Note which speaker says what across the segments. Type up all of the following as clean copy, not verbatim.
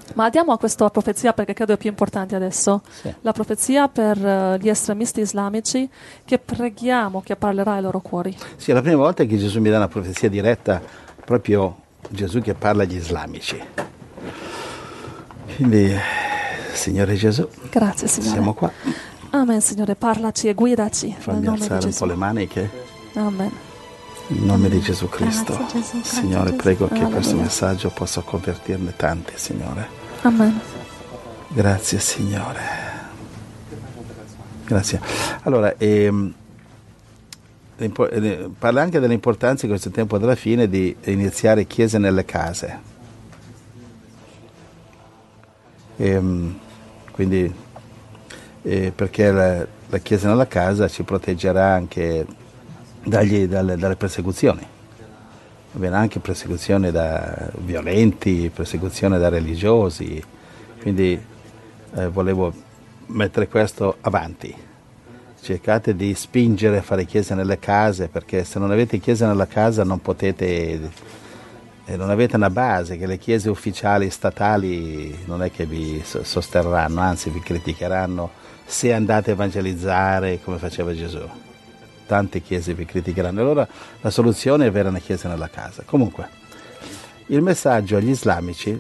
Speaker 1: Ma andiamo a questa profezia perché credo è più importante adesso.
Speaker 2: Sì.
Speaker 1: La profezia per gli estremisti islamici che preghiamo che parlerà ai loro cuori.
Speaker 2: Sì, è la prima volta che Gesù mi dà una profezia diretta, proprio Gesù che parla agli islamici. Quindi, Signore Gesù,
Speaker 1: Grazie, Signore.
Speaker 2: siamo qua.
Speaker 1: Amen, Signore, parlaci e guidaci. Nel
Speaker 2: Fammi
Speaker 1: nome di
Speaker 2: alzare un
Speaker 1: Gesù.
Speaker 2: po' le maniche.
Speaker 1: Amen.
Speaker 2: In nome di Gesù Cristo.
Speaker 1: Grazie, Gesù, grazie,
Speaker 2: Signore,
Speaker 1: Gesù.
Speaker 2: prego che questo
Speaker 1: Alleluia.
Speaker 2: messaggio possa convertirne tanti, Signore.
Speaker 1: Amen.
Speaker 2: Grazie, Signore. Grazie. Allora, parla anche dell'importanza in questo tempo della fine di iniziare chiese nelle case. Quindi, perché la chiesa nella casa ci proteggerà anche dalle persecuzioni. Va bene, anche persecuzioni da violenti, persecuzioni da religiosi. Quindi volevo mettere questo avanti. Cercate di spingere a fare chiese nelle case, perché se non avete chiese nella casa non potete, non avete una base, che le chiese ufficiali statali non è che vi sosterranno, anzi vi criticheranno se andate a evangelizzare come faceva Gesù. Tante chiese vi criticheranno. Allora la soluzione è avere una chiesa nella casa. Comunque, il messaggio agli islamici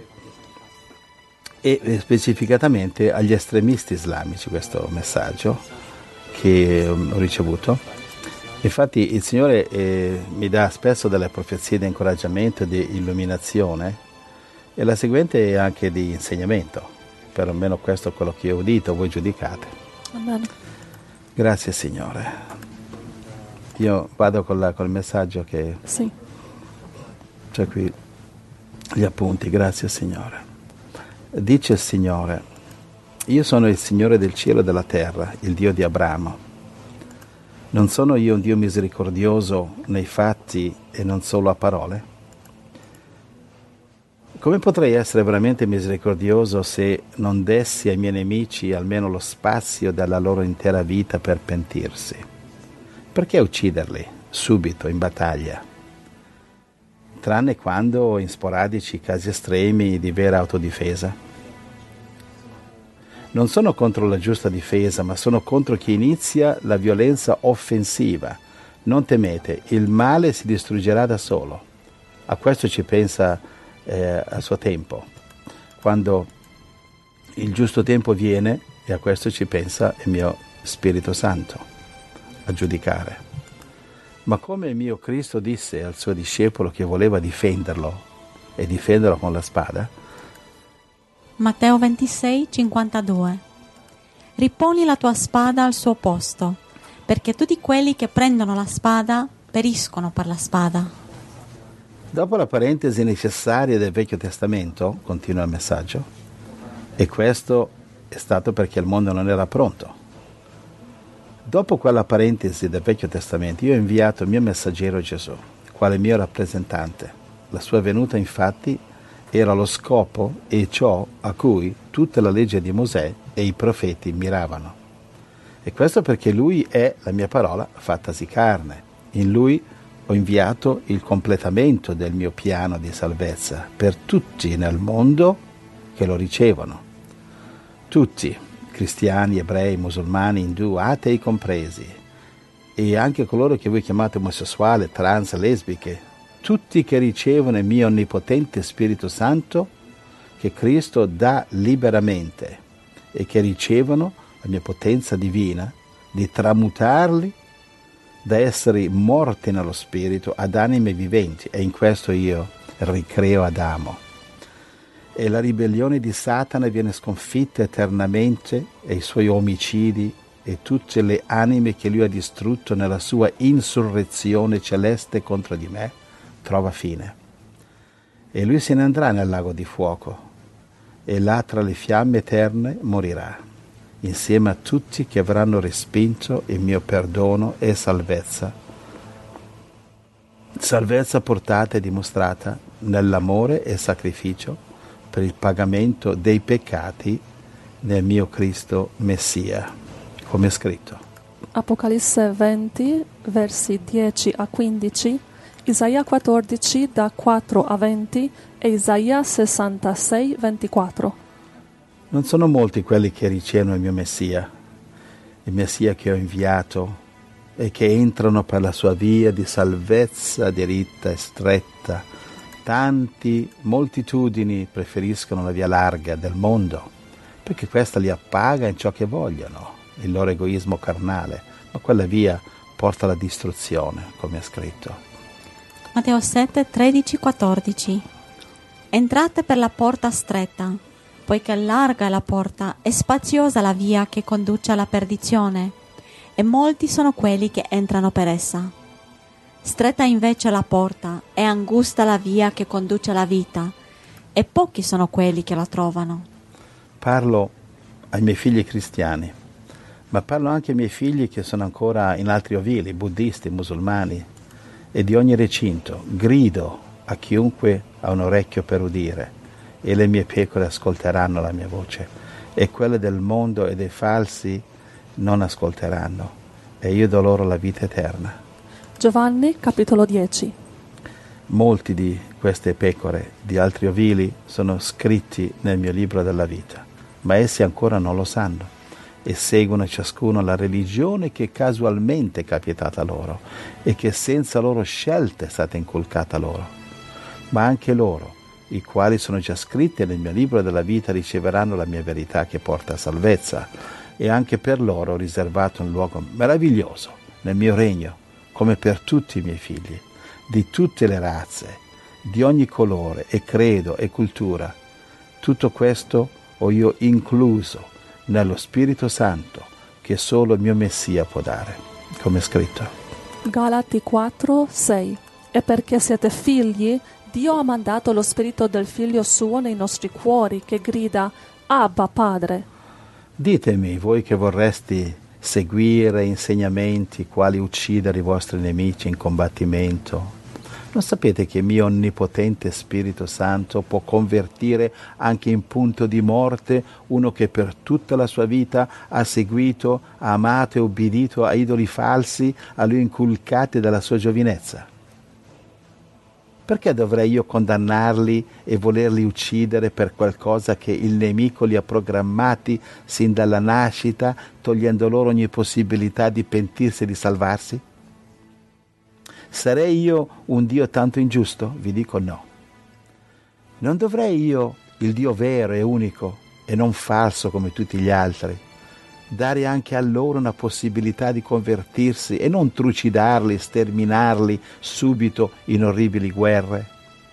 Speaker 2: e specificatamente agli estremisti islamici, questo messaggio che ho ricevuto. Infatti il Signore mi dà spesso delle profezie di incoraggiamento e di illuminazione, e la seguente è anche di insegnamento, perlomeno questo è quello che ho udito, voi giudicate.
Speaker 1: Amen.
Speaker 2: Grazie Signore. Io vado col messaggio che
Speaker 1: Sì.
Speaker 2: c'è qui, gli appunti. Grazie Signore. Dice il Signore: io sono il Signore del cielo e della terra, il Dio di Abramo. Non sono io un Dio misericordioso nei fatti e non solo a parole? Come potrei essere veramente misericordioso se non dessi ai miei nemici almeno lo spazio della loro intera vita per pentirsi? Perché ucciderli subito in battaglia? Tranne quando in sporadici casi estremi di vera autodifesa? Non sono contro la giusta difesa, ma sono contro chi inizia la violenza offensiva. Non temete, il male si distruggerà da solo. A questo ci pensa a suo tempo, quando il giusto tempo viene, e a questo ci pensa il mio Spirito Santo, a giudicare. Ma come il mio Cristo disse al suo discepolo che voleva difenderlo, e difenderlo con la spada,
Speaker 3: Matteo 26, 52. Riponi la tua spada al suo posto, perché tutti quelli che prendono la spada periscono per la spada.
Speaker 2: Dopo la parentesi necessaria del Vecchio Testamento, continua il messaggio, e questo è stato perché il mondo non era pronto. Dopo quella parentesi del Vecchio Testamento, io ho inviato il mio messaggero Gesù, quale mio rappresentante. La sua venuta, infatti, era lo scopo e ciò a cui tutta la legge di Mosè e i profeti miravano. E questo perché lui è la mia parola fattasi carne. In lui ho inviato il completamento del mio piano di salvezza per tutti nel mondo che lo ricevono. Tutti, cristiani, ebrei, musulmani, indù, atei compresi, e anche coloro che voi chiamate omosessuali, trans, lesbiche, tutti che ricevono il mio onnipotente Spirito Santo, che Cristo dà liberamente, e che ricevono la mia potenza divina di tramutarli da esseri morti nello spirito ad anime viventi, e in questo io ricreo Adamo. E la ribellione di Satana viene sconfitta eternamente, e i suoi omicidi e tutte le anime che lui ha distrutto nella sua insurrezione celeste contro di me trova fine. E lui se ne andrà nel lago di fuoco, e là tra le fiamme eterne morirà, insieme a tutti che avranno respinto il mio perdono e salvezza. Salvezza portata e dimostrata nell'amore e sacrificio per il pagamento dei peccati nel mio Cristo Messia, come è scritto.
Speaker 1: Apocalisse 20, versi 10 a 15, Isaia 14, da 4 a 20 e Isaia 66, 24.
Speaker 2: Non sono molti quelli che ricevono il Messia che ho inviato, e che entrano per la sua via di salvezza diritta e stretta. Moltitudini preferiscono la via larga del mondo, perché questa li appaga in ciò che vogliono, il loro egoismo carnale, ma quella via porta alla distruzione, come è scritto.
Speaker 3: Matteo 7, 13, 14. Entrate per la porta stretta, poiché larga è la porta e spaziosa la via che conduce alla perdizione, e molti sono quelli che entrano per essa. Stretta invece la porta e angusta la via che conduce alla vita, e pochi sono quelli che la trovano.
Speaker 2: Parlo ai miei figli cristiani, ma parlo anche ai miei figli che sono ancora in altri ovili, buddisti, musulmani, e di ogni recinto. Grido a chiunque ha un orecchio per udire, e le mie pecore ascolteranno la mia voce, e quelle del mondo e dei falsi non ascolteranno, e io do loro la vita eterna.
Speaker 1: Giovanni, capitolo 10.
Speaker 2: Molti di queste pecore di altri ovili sono scritti nel mio libro della vita, ma essi ancora non lo sanno e seguono ciascuno la religione che casualmente è capitata loro e che senza loro scelta è stata inculcata loro. Ma anche loro, i quali sono già scritti nel mio libro della vita, riceveranno la mia verità che porta a salvezza, e anche per loro ho riservato un luogo meraviglioso nel mio regno, come per tutti i miei figli, di tutte le razze, di ogni colore e credo e cultura. Tutto questo ho io incluso nello Spirito Santo che solo il mio Messia può dare, come è scritto.
Speaker 1: Galati 4, 6. E perché siete figli, Dio ha mandato lo Spirito del Figlio suo nei nostri cuori, che grida, Abba, Padre.
Speaker 2: Ditemi, voi che vorresti seguire insegnamenti quali uccidere i vostri nemici in combattimento, non sapete che il mio onnipotente Spirito Santo può convertire anche in punto di morte uno che per tutta la sua vita ha seguito, ha amato e obbedito a idoli falsi a lui inculcati dalla sua giovinezza? Perché dovrei io condannarli e volerli uccidere per qualcosa che il nemico li ha programmati sin dalla nascita, togliendo loro ogni possibilità di pentirsi e di salvarsi? Sarei io un Dio tanto ingiusto? Vi dico no. Non dovrei io, il Dio vero e unico e non falso come tutti gli altri, dare anche a loro una possibilità di convertirsi e non trucidarli, sterminarli subito in orribili guerre?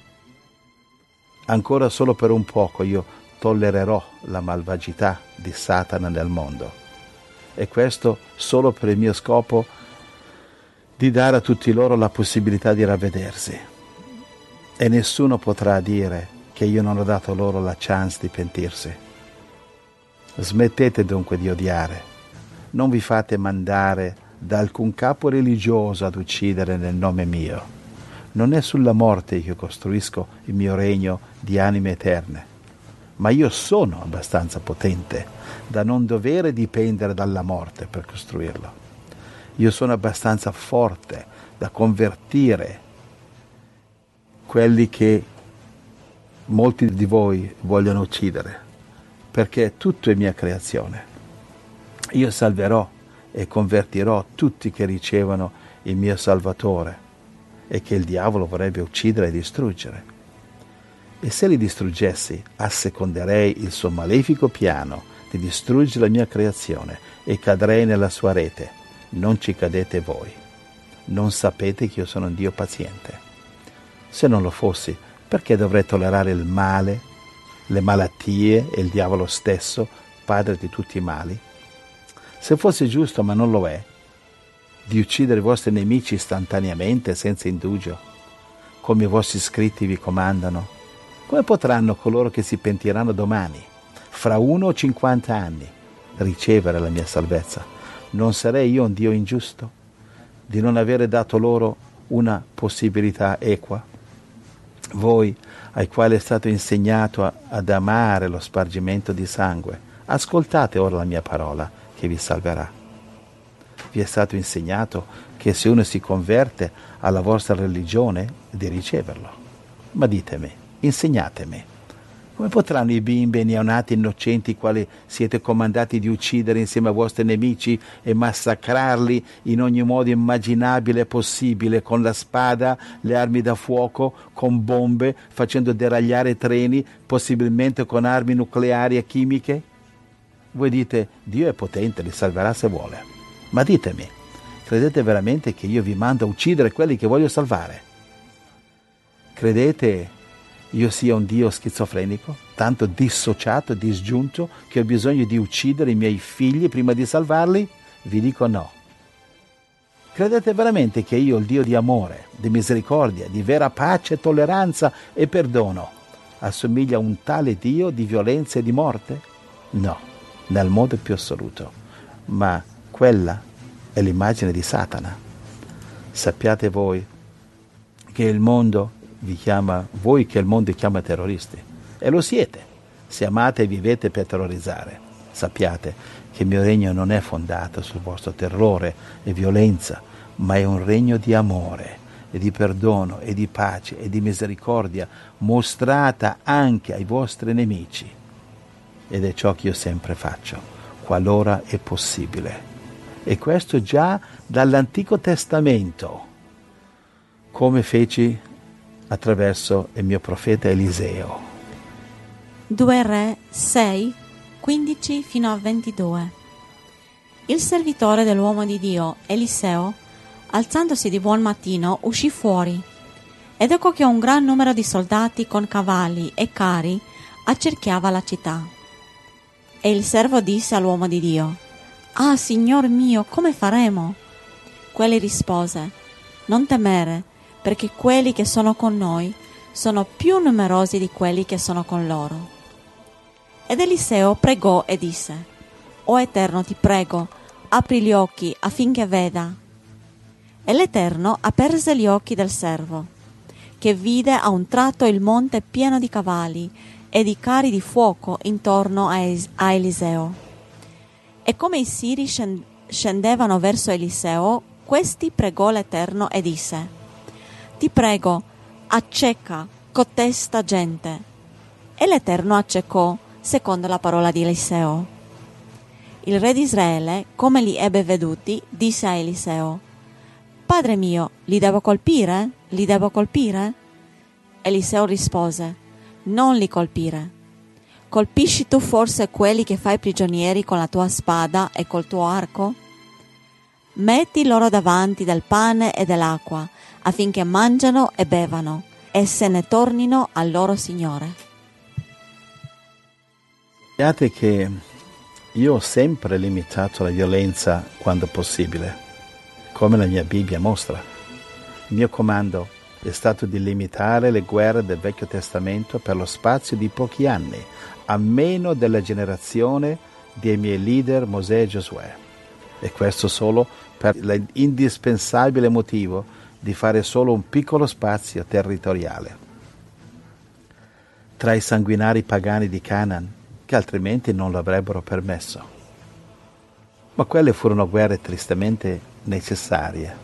Speaker 2: Ancora solo per un poco io tollererò la malvagità di Satana nel mondo, e questo solo per il mio scopo di dare a tutti loro la possibilità di ravvedersi, e nessuno potrà dire che io non ho dato loro la chance di pentirsi. Smettete dunque di odiare, non vi fate mandare da alcun capo religioso ad uccidere nel nome mio. Non è sulla morte che io costruisco il mio regno di anime eterne, ma io sono abbastanza potente da non dovere dipendere dalla morte per costruirlo. Io sono abbastanza forte da convertire quelli che molti di voi vogliono uccidere, perché tutto è mia creazione. Io salverò e convertirò tutti che ricevono il mio Salvatore e che il diavolo vorrebbe uccidere e distruggere. E se li distruggessi, asseconderei il suo malefico piano di distruggere la mia creazione e cadrei nella sua rete. Non ci cadete voi. Non sapete che io sono un Dio paziente. Se non lo fossi, perché dovrei tollerare il male, le malattie e il diavolo stesso, padre di tutti i mali? Se fosse giusto, ma non lo è, di uccidere i vostri nemici istantaneamente, senza indugio, come i vostri scritti vi comandano, come potranno coloro che si pentiranno domani, fra 1 o 50 anni, ricevere la mia salvezza? Non sarei io un Dio ingiusto di non avere dato loro una possibilità equa? Voi, ai quali è stato insegnato ad amare lo spargimento di sangue, ascoltate ora la mia parola che vi salverà. Vi è stato insegnato che se uno si converte alla vostra religione, di riceverlo. Ma ditemi, Insegnatemi. Come potranno i bimbi e neonati innocenti, quali siete comandati di uccidere insieme ai vostri nemici e massacrarli in ogni modo immaginabile e possibile, con la spada, le armi da fuoco, con bombe, facendo deragliare treni, possibilmente con armi nucleari e chimiche? Voi dite, Dio è potente, li salverà se vuole. Ma ditemi, credete veramente che io vi mando a uccidere quelli che voglio salvare? Credete io sia un Dio schizofrenico, tanto dissociato, disgiunto, che ho bisogno di uccidere i miei figli prima di salvarli? Vi dico no. Credete veramente che io, il Dio di amore, di misericordia, di vera pace, tolleranza e perdono, assomiglia a un tale Dio di violenza e di morte? No, nel modo più assoluto. Ma quella è l'immagine di Satana. Sappiate voi che il mondo vi chiama, voi che il mondo chiama terroristi, e lo siete, se amate e vivete per terrorizzare. Sappiate che il mio regno non è fondato sul vostro terrore e violenza, ma è un regno di amore e di perdono e di pace e di misericordia, mostrata anche ai vostri nemici. Ed è ciò che io sempre faccio, qualora è possibile. E questo già dall'Antico Testamento, come feci attraverso il mio profeta Eliseo.
Speaker 3: 2 Re 6, 15 fino a 22. Il servitore dell'uomo di Dio, Eliseo, alzandosi di buon mattino, uscì fuori, ed ecco che un gran numero di soldati con cavalli e carri accerchiava la città. E il servo disse all'uomo di Dio: «Ah, Signor mio, come faremo?» Quelli rispose: «Non temere, perché quelli che sono con noi sono più numerosi di quelli che sono con loro». Ed Eliseo pregò e disse: «O Eterno, ti prego, apri gli occhi affinché veda». E l'Eterno aperse gli occhi del servo, che vide a un tratto il monte pieno di cavalli e di carri di fuoco intorno a Eliseo. E come i siri scendevano verso Eliseo, questi pregò l'Eterno e disse: «Ti prego, acceca cotesta gente». E l'Eterno accecò, secondo la parola di Eliseo. Il re di Israele, come li ebbe veduti, disse a Eliseo: «Padre mio, li devo colpire? Li devo colpire?» Eliseo rispose: «Non li colpire. Colpisci tu forse quelli che fai prigionieri con la tua spada e col tuo arco? Metti loro davanti del pane e dell'acqua, affinché mangiano e bevano, e se ne tornino al loro Signore».
Speaker 2: Sappiate che io ho sempre limitato la violenza quando possibile, come la mia Bibbia mostra. Il mio comando è stato di limitare le guerre del Vecchio Testamento per lo spazio di pochi anni, a meno della generazione dei miei leader Mosè e Giosuè. E questo solo per l'indispensabile motivo di fare solo un piccolo spazio territoriale tra i sanguinari pagani di Canaan, che altrimenti non lo avrebbero permesso. Ma quelle furono guerre tristemente necessarie,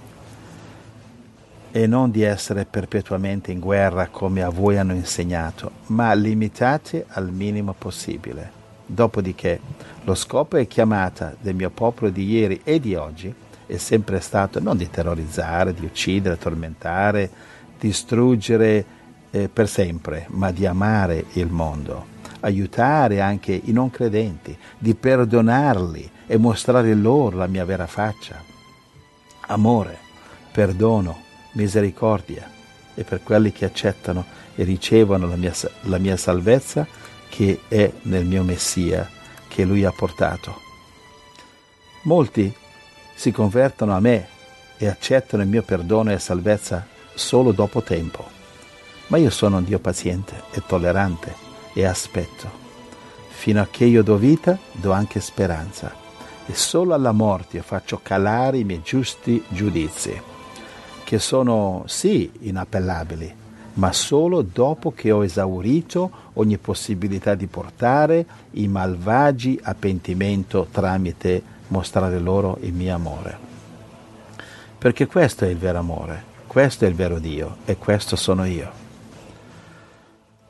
Speaker 2: e non di essere perpetuamente in guerra come a voi hanno insegnato, ma limitate al minimo possibile. Dopodiché lo scopo e chiamata del mio popolo di ieri e di oggi è sempre stato non di terrorizzare, di uccidere, tormentare, distruggere per sempre, ma di amare il mondo, aiutare anche i non credenti, di perdonarli e mostrare loro la mia vera faccia. Amore, perdono, misericordia, e per quelli che accettano e ricevono la mia salvezza, che è nel mio Messia, che Lui ha portato. Molti si convertono a me e accettano il mio perdono e salvezza solo dopo tempo, ma io sono un Dio paziente e tollerante e aspetto. Fino a che io do vita, do anche speranza, e solo alla morte io faccio calare i miei giusti giudizi, che sono sì inappellabili, ma solo dopo che ho esaurito ogni possibilità di portare i malvagi a pentimento tramite mostrare loro il mio amore. Perché questo è il vero amore, questo è il vero Dio e questo sono io.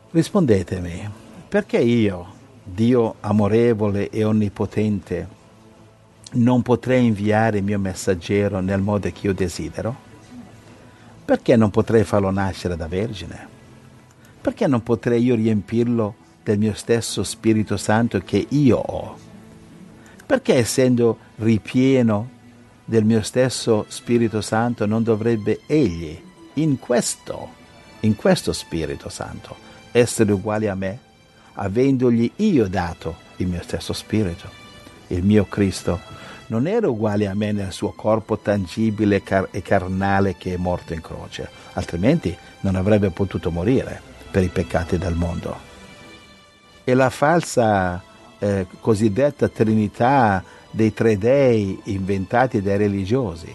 Speaker 2: Rispondetemi, perché io, Dio amorevole e onnipotente, non potrei inviare il mio messaggero nel modo che io desidero? Perché non potrei farlo nascere da vergine? Perché non potrei io riempirlo del mio stesso Spirito Santo che io ho? Perché essendo ripieno del mio stesso Spirito Santo non dovrebbe egli, in questo Spirito Santo, essere uguale a me, avendogli io dato il mio stesso Spirito? Il mio Cristo non era uguale a me nel suo corpo tangibile e carnale che è morto in croce, altrimenti non avrebbe potuto morire per i peccati del mondo. E la falsa cosiddetta Trinità dei tre dei inventati dai religiosi.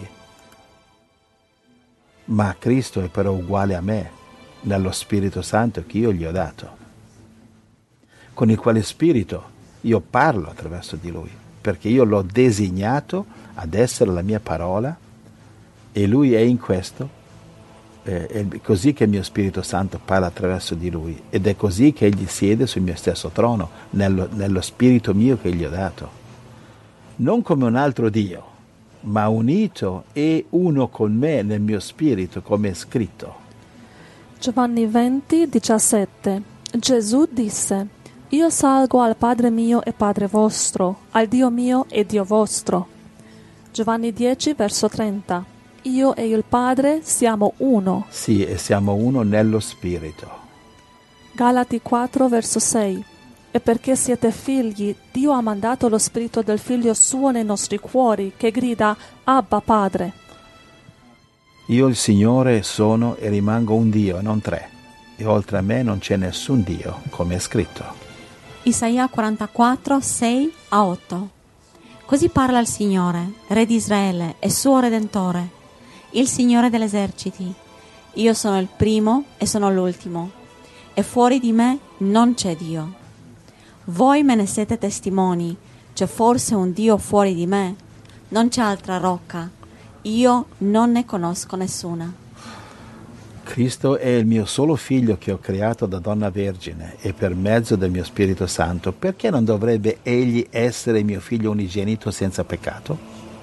Speaker 2: Ma Cristo è però uguale a me nello Spirito Santo che io gli ho dato, con il quale Spirito io parlo attraverso di Lui, perché io l'ho designato ad essere la mia parola e Lui è in questo. È così che il mio Spirito Santo parla attraverso di Lui ed è così che Egli siede sul mio stesso trono, nello Spirito mio che Gli ho dato. Non come un altro Dio, ma unito e uno con me nel mio spirito, come è scritto.
Speaker 1: Giovanni 20, 17. Gesù disse: Io salgo al Padre mio e Padre vostro, al Dio mio e Dio vostro. Giovanni 10, verso 30. Io e il Padre siamo uno.
Speaker 2: Sì, e siamo uno nello spirito.
Speaker 1: Galati 4, verso 6. E perché siete figli, Dio ha mandato lo Spirito del Figlio suo nei nostri cuori, che grida: Abba, Padre.
Speaker 2: Io il Signore sono e rimango un Dio, non tre, e oltre a me non c'è nessun Dio, come è scritto.
Speaker 3: Isaia 44, 6-8. Così parla il Signore, Re di Israele e suo Redentore, il Signore degli eserciti. Io sono il primo e sono l'ultimo, e fuori di me non c'è Dio. Voi me ne siete testimoni. C'è forse un Dio fuori di me? Non c'è altra rocca. Io non ne conosco nessuna.
Speaker 2: Cristo è il mio solo figlio che ho creato da donna vergine e per mezzo del mio Spirito Santo. Perché non dovrebbe egli essere mio figlio unigenito senza peccato?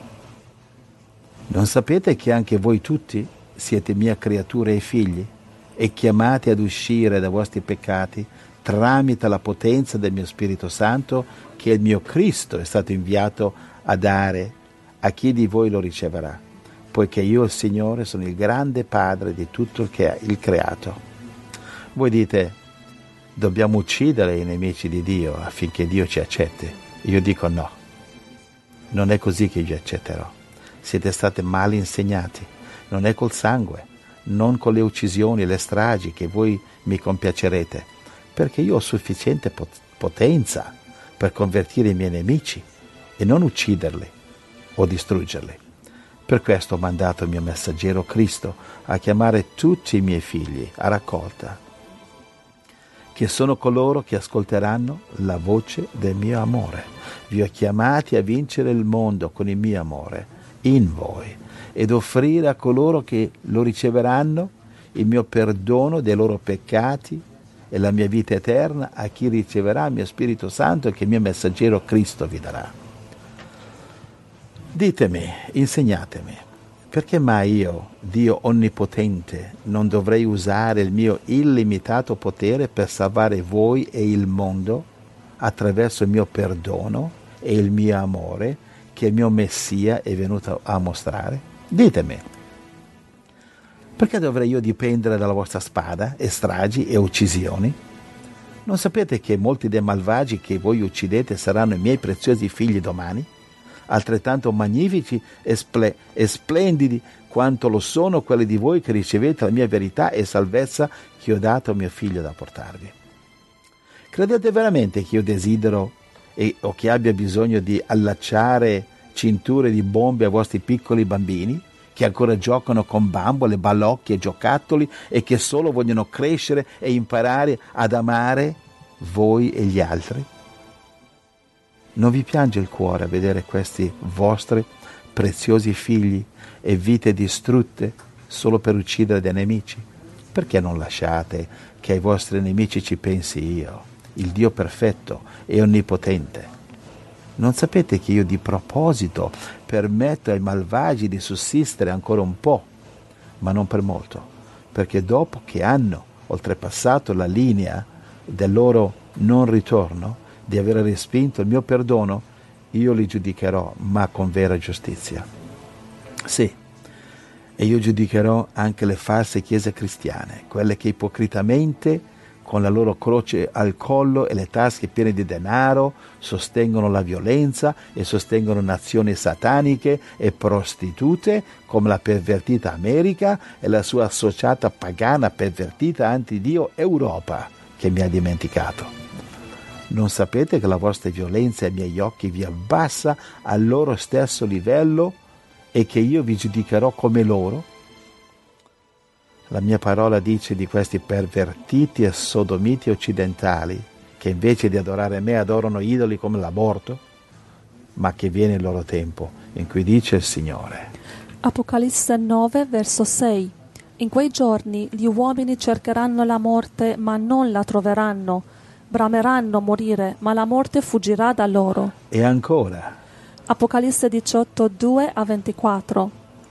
Speaker 2: Non sapete che anche voi tutti siete mia creatura e figli e chiamati ad uscire dai vostri peccati tramite la potenza del mio Spirito Santo che il mio Cristo è stato inviato a dare a chi di voi lo riceverà, poiché io, il Signore, sono il grande Padre di tutto il creato. Voi dite: dobbiamo uccidere i nemici di Dio affinché Dio ci accetti. Io dico no, non è così che io accetterò. Siete stati mal insegnati, non è col sangue, non con le uccisioni e le stragi che voi mi compiacerete, perché io ho sufficiente potenza per convertire i miei nemici e non ucciderli o distruggerli. Per questo ho mandato il mio messaggero Cristo a chiamare tutti i miei figli a raccolta, che sono coloro che ascolteranno la voce del mio amore. Vi ho chiamati a vincere il mondo con il mio amore in voi ed offrire a coloro che lo riceveranno il mio perdono dei loro peccati e la mia vita eterna a chi riceverà il mio Spirito Santo che il mio messaggero Cristo vi darà. Ditemi, insegnatemi, perché mai io, Dio onnipotente, non dovrei usare il mio illimitato potere per salvare voi e il mondo attraverso il mio perdono e il mio amore che il mio Messia è venuto a mostrare? Ditemi. Perché dovrei io dipendere dalla vostra spada e stragi e uccisioni? Non sapete che molti dei malvagi che voi uccidete saranno i miei preziosi figli domani? Altrettanto magnifici e splendidi quanto lo sono quelli di voi che ricevete la mia verità e salvezza che ho dato a mio figlio da portarvi. Credete veramente che io desidero o che abbia bisogno di allacciare cinture di bombe ai vostri piccoli bambini che ancora giocano con bambole, balocchi e giocattoli e che solo vogliono crescere e imparare ad amare voi e gli altri? Non vi piange il cuore a vedere questi vostri preziosi figli e vite distrutte solo per uccidere dei nemici? Perché non lasciate che ai vostri nemici ci pensi io, il Dio perfetto e onnipotente? Non sapete che io di proposito permetto ai malvagi di sussistere ancora un po', ma non per molto, perché dopo che hanno oltrepassato la linea del loro non ritorno, di aver respinto il mio perdono, io li giudicherò, ma con vera giustizia. Sì, e io giudicherò anche le false chiese cristiane, quelle che ipocritamente, con la loro croce al collo e le tasche piene di denaro, sostengono la violenza e sostengono nazioni sataniche e prostitute come la pervertita America e la sua associata pagana pervertita antidio Europa, che mi ha dimenticato. Non sapete che la vostra violenza ai miei occhi vi abbassa al loro stesso livello e che io vi giudicherò come loro? La mia parola dice di questi pervertiti e sodomiti occidentali, che invece di adorare me adorano idoli come l'aborto, ma che viene il loro tempo, in cui dice il Signore.
Speaker 1: Apocalisse 9, verso 6. In quei giorni gli uomini cercheranno la morte, ma non la troveranno. Brameranno morire, ma la morte fuggirà da loro.
Speaker 2: E ancora.
Speaker 1: Apocalisse 18, 2-24.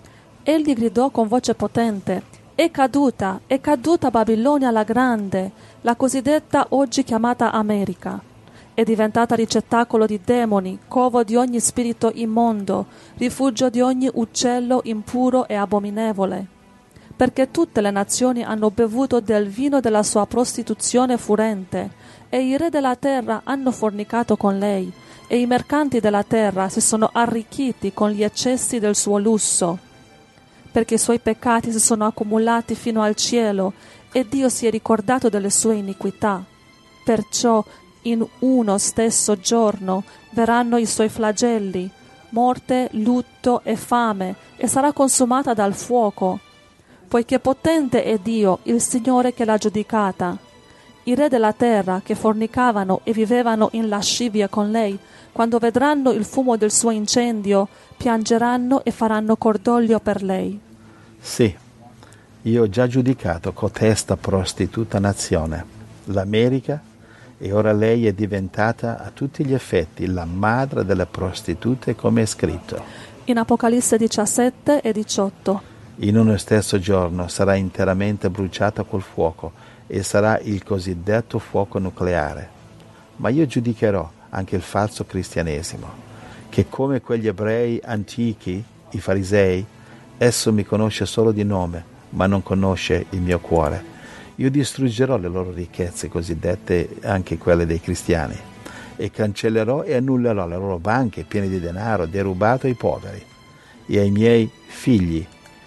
Speaker 1: Egli gridò con voce potente: è caduta Babilonia la grande, la cosiddetta oggi chiamata America. È diventata ricettacolo di demoni, covo di ogni spirito immondo, rifugio di ogni uccello impuro e abominevole. Perché tutte le nazioni hanno bevuto del vino della sua prostituzione furente, e i re della terra hanno fornicato con lei, e i mercanti della terra si sono arricchiti con gli eccessi del suo lusso. Perché i suoi peccati si sono accumulati fino al cielo e Dio si è ricordato delle sue iniquità. Perciò in uno stesso giorno verranno i suoi flagelli, morte, lutto e fame, e sarà consumata dal fuoco. Poiché potente è Dio, il Signore che l'ha giudicata. I re della terra che fornicavano e vivevano in lascivia con lei, quando vedranno il fumo del suo incendio, piangeranno e faranno cordoglio per lei.
Speaker 2: Sì, io ho già giudicato cotesta prostituta nazione, l'America, e ora lei è diventata a tutti gli effetti la madre delle prostitute, come è scritto.
Speaker 1: In Apocalisse 17 e 18.
Speaker 2: In uno stesso giorno sarà interamente bruciata col fuoco e sarà il cosiddetto fuoco nucleare. Ma io giudicherò anche il falso cristianesimo, che come quegli ebrei antichi, i farisei, esso mi conosce solo di nome, ma non conosce il mio cuore. Io distruggerò le loro ricchezze cosiddette, anche quelle dei cristiani, e cancellerò e annullerò le loro banche piene di denaro derubato ai poveri e ai miei figli,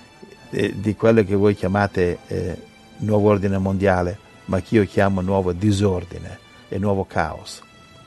Speaker 2: di quello che voi chiamate nuovo ordine mondiale, ma che io chiamo nuovo disordine e nuovo caos.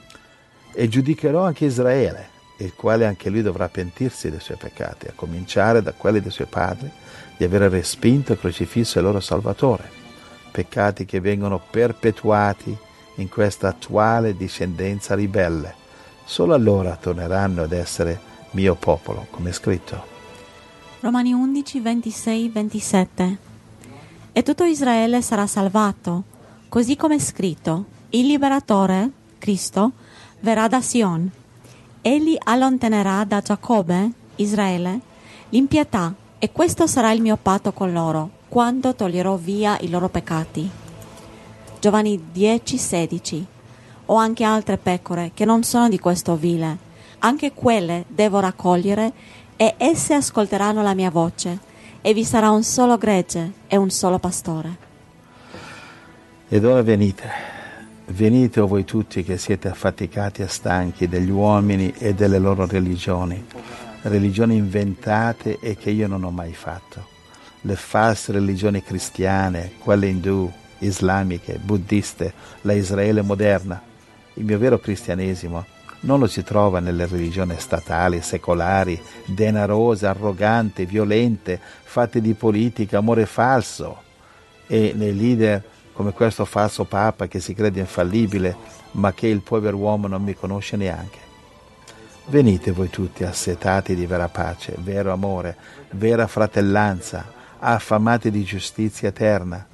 Speaker 2: E giudicherò anche Israele, il quale anche lui dovrà pentirsi dei suoi peccati, a cominciare da quelli dei suoi padri, di aver respinto e crocifisso il loro Salvatore, peccati che vengono perpetuati in questa attuale discendenza ribelle. Solo allora torneranno ad essere mio popolo, come è scritto.
Speaker 3: Romani 11, 26, 27. E tutto Israele sarà salvato, così come è scritto: il liberatore, Cristo, verrà da Sion. Egli allontanerà da Giacobbe, Israele, l'impietà, e questo sarà il mio patto con loro, quando toglierò via i loro peccati. Giovanni 10, 16. Ho anche altre pecore che non sono di questo ovile. Anche quelle devo raccogliere, e esse ascolteranno la mia voce, e vi sarà un solo gregge e un solo pastore.
Speaker 2: Ed ora venite o voi tutti che siete affaticati e stanchi degli uomini e delle loro religioni inventate e che io non ho mai fatto, le false religioni cristiane, quelle indù, islamiche, buddiste, la Israele moderna. Il mio vero cristianesimo non lo si trova nelle religioni statali, secolari, denarose, arroganti, violente, fatte di politica, amore falso, e nei leader come questo falso Papa che si crede infallibile, ma che il povero uomo non mi conosce neanche. Venite voi tutti assetati di vera pace, vero amore, vera fratellanza, affamati di giustizia eterna,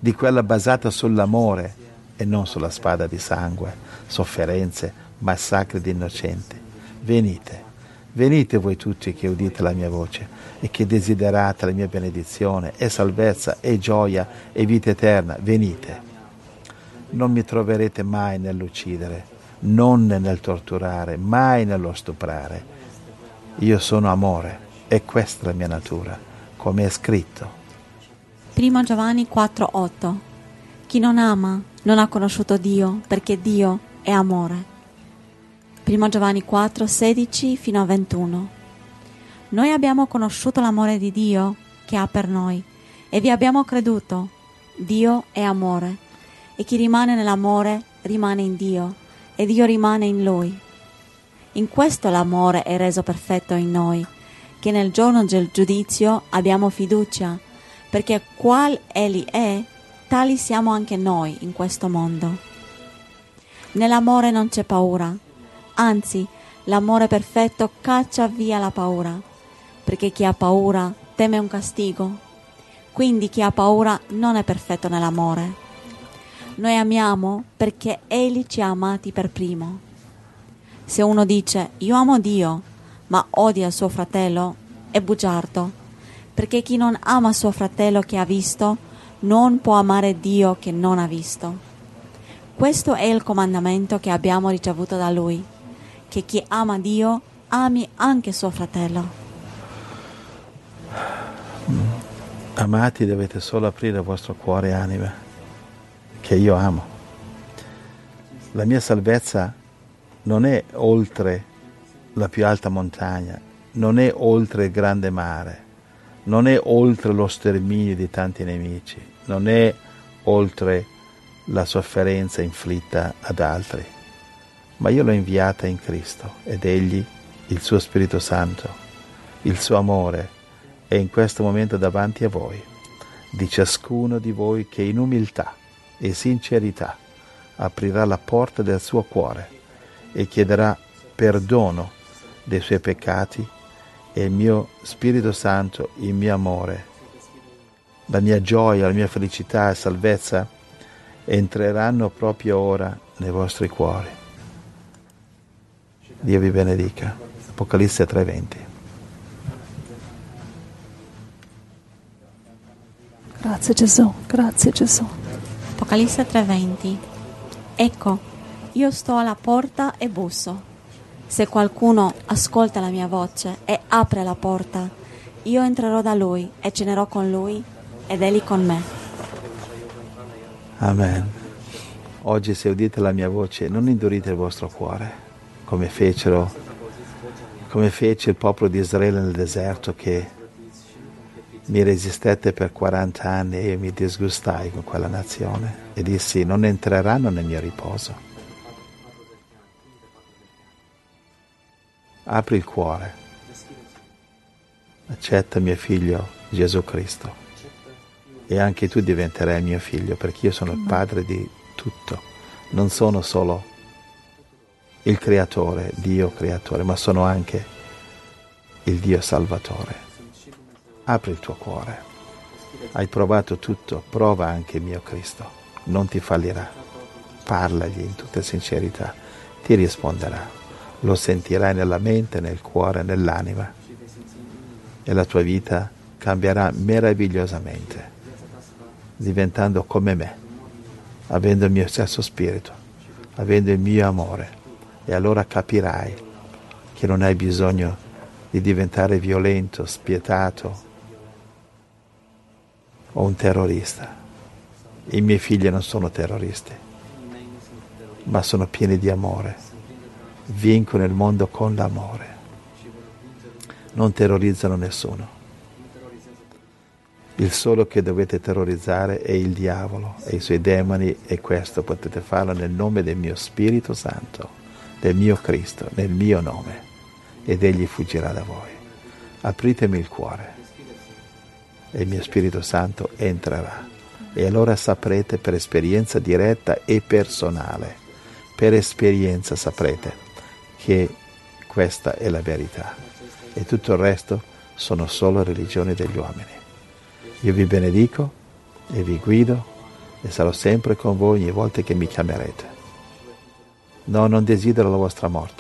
Speaker 2: di quella basata sull'amore e non sulla spada di sangue, sofferenze, massacri di innocenti. Venite, venite voi tutti che udite la mia voce e che desiderate la mia benedizione e salvezza e gioia e vita eterna. Venite. Non mi troverete mai nell'uccidere, non nel torturare, mai nello stuprare. Io sono amore e questa è la mia natura, come è scritto.
Speaker 3: 1 Giovanni 4,8. Chi non ama non ha conosciuto Dio, perché Dio è amore. 1 Giovanni 4,16 fino a 21. Noi abbiamo conosciuto l'amore di Dio che ha per noi e vi abbiamo creduto. Dio è amore e chi rimane nell'amore rimane in Dio e Dio rimane in Lui. In questo l'amore è reso perfetto in noi, che nel giorno del giudizio abbiamo fiducia, perché qual Egli è, tali siamo anche noi in questo mondo. Nell'amore non c'è paura, anzi, l'amore perfetto caccia via la paura, perché chi ha paura teme un castigo. Quindi chi ha paura non è perfetto nell'amore. Noi amiamo perché Egli ci ha amati per primo. Se uno dice io amo Dio, ma odia il suo fratello, è bugiardo, perché chi non ama suo fratello che ha visto, non può amare Dio che non ha visto. Questo è il comandamento che abbiamo ricevuto da Lui, che chi ama Dio ami anche suo fratello.
Speaker 2: Amati, dovete solo aprire il vostro cuore e anima, che io amo. La mia salvezza non è oltre la più alta montagna, non è oltre il grande mare, non è oltre lo sterminio di tanti nemici, non è oltre la sofferenza inflitta ad altri, ma io l'ho inviata in Cristo ed Egli, il suo Spirito Santo, il suo amore è in questo momento davanti a voi, di ciascuno di voi che in umiltà e sincerità aprirà la porta del suo cuore e chiederà perdono dei suoi peccati e il mio Spirito Santo, il mio amore, la mia gioia, la mia felicità e salvezza entreranno proprio ora nei vostri cuori. Dio vi benedica. Apocalisse 3:20.
Speaker 1: Grazie Gesù, grazie Gesù.
Speaker 3: Apocalisse 3:20. Ecco, io sto alla porta e busso. Se qualcuno ascolta la mia voce e apre la porta, io entrerò da lui e cenerò con lui ed egli con me.
Speaker 2: Amen. Oggi se udite la mia voce non indurite il vostro cuore, come fece il popolo di Israele nel deserto, che mi resistette per 40 anni e io mi disgustai con quella nazione e dissi non entreranno nel mio riposo. Apri il cuore, accetta mio figlio Gesù Cristo e anche tu diventerai mio figlio, perché io sono il padre di tutto, non sono solo il creatore, Dio creatore, ma sono anche il Dio salvatore. Apri il tuo cuore, hai provato tutto, prova anche mio Cristo, non ti fallirà, parlagli in tutta sincerità, ti risponderà. Lo sentirai nella mente, nel cuore, nell'anima e la tua vita cambierà meravigliosamente, diventando come me, avendo il mio stesso spirito, avendo il mio amore, e allora capirai che non hai bisogno di diventare violento, spietato o un terrorista. I miei figli non sono terroristi, ma sono pieni di amore. Vincono il mondo con l'amore, non terrorizzano nessuno. Il solo che dovete terrorizzare è il diavolo e i suoi demoni, e questo potete farlo nel nome del mio Spirito Santo, del mio Cristo, nel mio nome, ed egli fuggirà da voi. Apritemi il cuore e il mio Spirito Santo entrerà, e allora saprete per esperienza diretta e personale, per esperienza saprete che questa è la verità e tutto il resto sono solo religioni degli uomini. Io vi benedico e vi guido e sarò sempre con voi ogni volta che mi chiamerete. No, non desidero la vostra morte.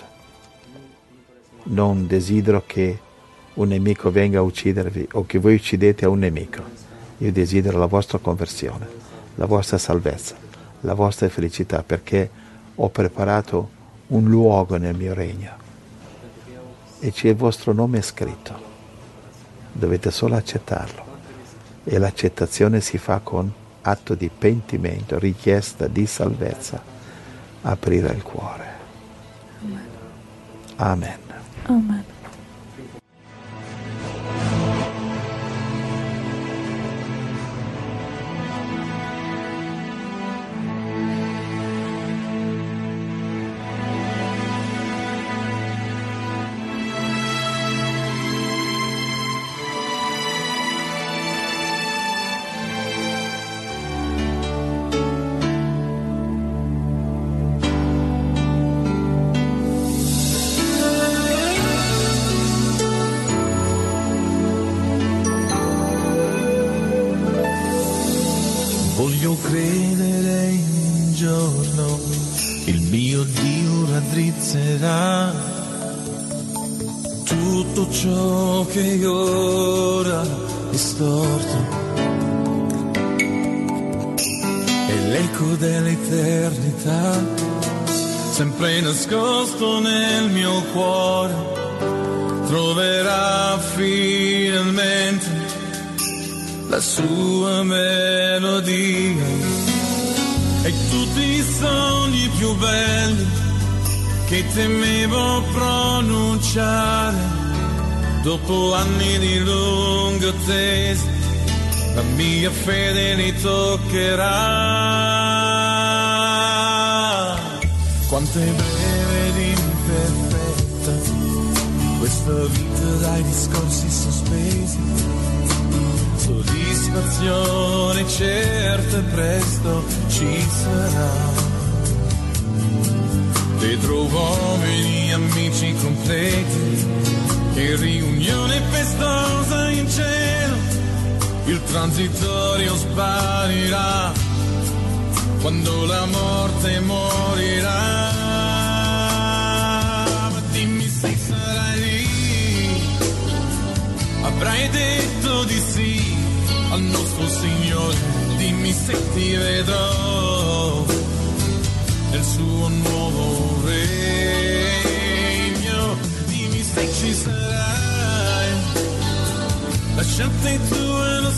Speaker 2: Non desidero che un nemico venga a uccidervi o che voi uccidete a un nemico. Io desidero la vostra conversione, la vostra salvezza, la vostra felicità, perché ho preparato un luogo nel mio regno e c'è il vostro nome scritto. Dovete solo accettarlo e l'accettazione si fa con atto di pentimento, richiesta di salvezza, aprire il cuore. Amen.
Speaker 1: Amen.
Speaker 4: Voglio credere in un giorno il mio Dio raddrizzerà tutto ciò che ora è storto e l'eco dell'eternità sempre nascosto nel mio cuore troverà finalmente la sua melodia e tutti i sogni più belli che temevo pronunciare dopo anni di lunga attesa la mia fede li toccherà. Quanto è breve ed imperfetta questa vita dai discorsi sospesi, soddisfazione certa presto ci sarà. Vedrò uomini, amici completi, che riunione festosa in cielo, il transitorio sparirà quando la morte morirà. Ma dimmi se sarai lì, avrai detto di sì al nostro Signore, dimmi se ti vedrò nel suo nuovo regno, dimmi se ci sarai, la scelta è tua, lo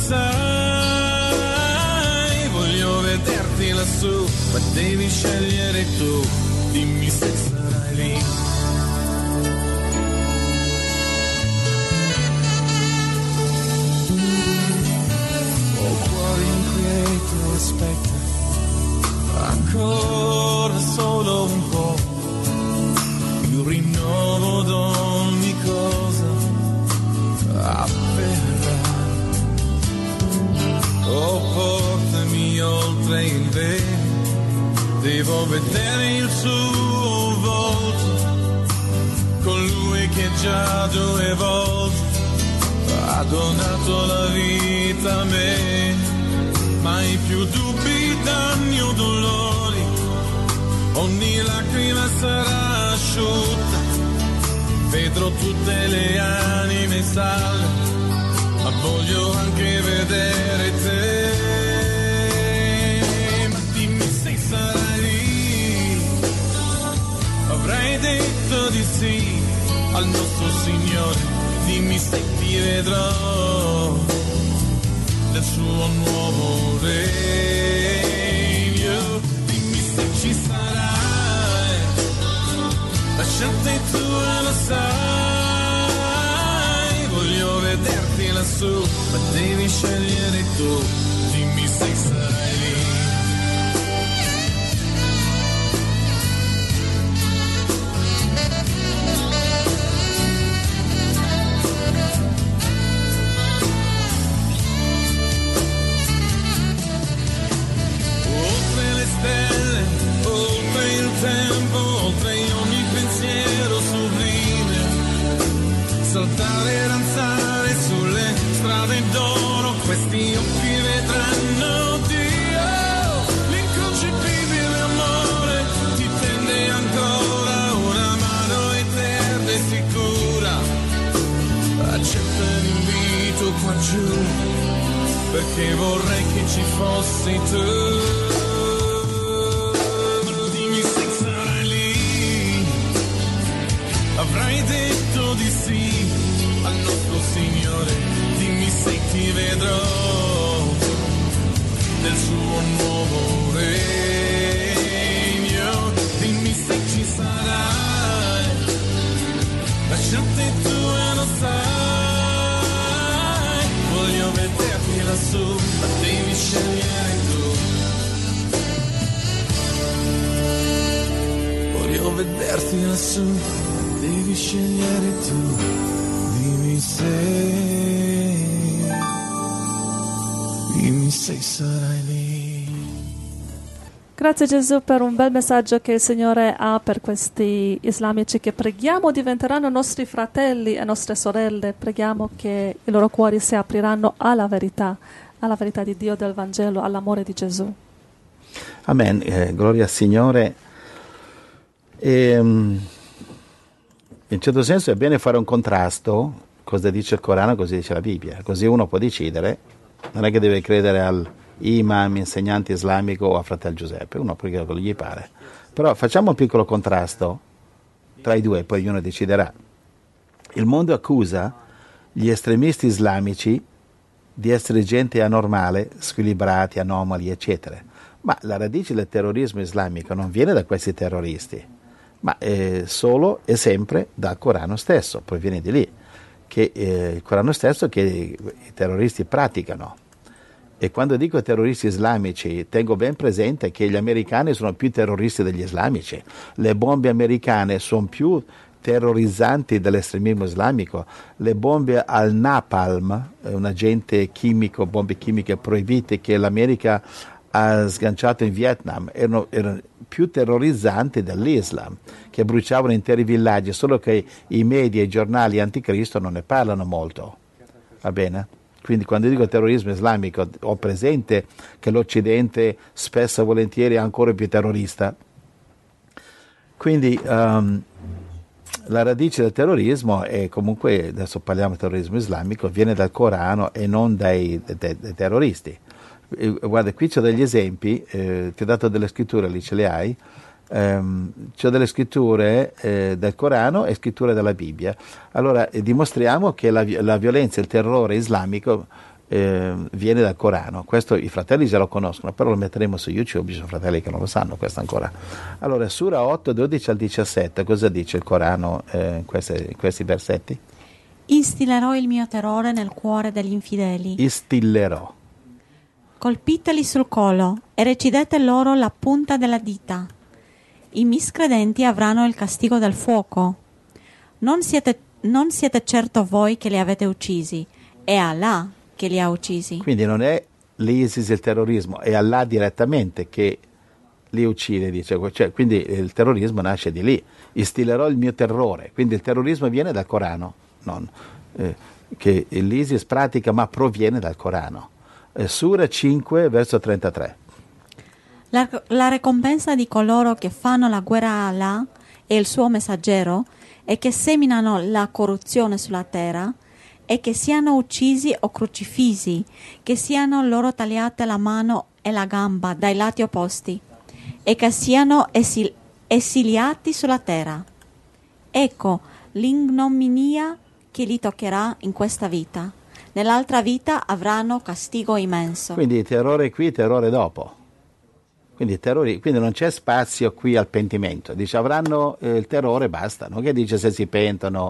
Speaker 4: sai, voglio vederti lassù, ma devi scegliere tu, dimmi se sarai lì. Aspetta ancora solo un po', il rinnovo d'ogni cosa avverrà. Oh, portami oltre il velo, devo vedere il suo volto, colui che già 2 volte ha donato la vita a me. Mai più dubbi, danni o dolori, ogni lacrima sarà asciutta, vedrò tutte le anime salve, ma voglio anche vedere te. Ma dimmi se sarai lì, avrai detto di sì al nostro Signore, dimmi se ti vedrò del suo nuovo regno, dimmi se ci sarai, la scelta è tua, lo sai, voglio vederti lassù, ma devi scegliere tu, dimmi se sarai lì. Saltare e danzare sulle strade d'oro, questi occhi vedranno Dio, perché vorrei che ci fossi tu. Dimmi se sarai lì, avrai detto di sì al nostro Signore. Dimmi se ti vedrò nel suo nuovo regno. Dimmi se ci sarai, la scelta è tua, lo sai. Voglio vederti lassù, ma devi scegliere tu. Voglio vederti lassù, devi scegliere tu. Dimmi se sarai lì.
Speaker 1: Grazie Gesù per un bel messaggio che il Signore ha per questi islamici che preghiamo diventeranno nostri fratelli e nostre sorelle. Preghiamo che i loro cuori si apriranno alla verità di Dio, del Vangelo, all'amore di Gesù.
Speaker 2: Amen, gloria al Signore. In certo senso è bene fare un contrasto, cosa dice il Corano, cosa dice la Bibbia, così uno può decidere, non è che deve credere al imam, insegnante islamico o a fratello Giuseppe, uno può credere quello che gli pare, però facciamo un piccolo contrasto tra i due, poi ognuno deciderà. Il mondo accusa gli estremisti islamici di essere gente anormale, squilibrati, anomali, eccetera, ma la radice del terrorismo islamico non viene da questi terroristi, ma solo e sempre dal Corano stesso, proviene di lì, che il Corano stesso che i terroristi praticano. E quando dico terroristi islamici tengo ben presente che gli americani sono più terroristi degli islamici, le bombe americane sono più terrorizzanti dell'estremismo islamico, le bombe al napalm, un agente chimico, bombe chimiche proibite che l'America ha sganciato in Vietnam, erano più terrorizzanti dell'Islam, che bruciavano interi villaggi, solo che i media e i giornali anticristo non ne parlano molto, va bene? Quindi quando dico terrorismo islamico ho presente che l'Occidente spesso e volentieri è ancora più terrorista. Quindi la radice del terrorismo è comunque, adesso parliamo di terrorismo islamico, viene dal Corano e non dai terroristi. Guarda, qui c'ho degli esempi, ti ho dato delle scritture, lì ce le hai, c'ho delle scritture del Corano e scritture della Bibbia. Allora dimostriamo che la violenza e il terrore islamico viene dal Corano. Questo i fratelli già lo conoscono, però lo metteremo su YouTube, ci sono fratelli che non lo sanno questo ancora. Allora, Sura 8, 12 al 17, cosa dice il Corano in questi versetti?
Speaker 3: Instillerò il mio terrore nel cuore degli infideli.
Speaker 2: Instillerò.
Speaker 3: Colpiteli sul collo e recidete loro la punta della dita. I miscredenti avranno il castigo del fuoco. Non siete certo voi che li avete uccisi, è Allah che li ha uccisi.
Speaker 2: Quindi non è l'ISIS il terrorismo, è Allah direttamente che li uccide, dice. Cioè, quindi il terrorismo nasce di lì. Instillerò il mio terrore. Quindi il terrorismo viene dal Corano, non che l'ISIS pratica, ma proviene dal Corano. Sura 5, verso 33.
Speaker 3: La ricompensa di coloro che fanno la guerra a Allah e il suo messaggero è che seminano la corruzione sulla terra e che siano uccisi o crocifissi, che siano loro tagliate la mano e la gamba dai lati opposti e che siano esiliati sulla terra. Ecco l'ignominia che li toccherà in questa vita. Nell'altra vita avranno castigo immenso.
Speaker 2: Quindi terrore qui, terrore dopo. Quindi non c'è spazio qui al pentimento. Dice avranno il terrore, basta. Non che dice se si pentono.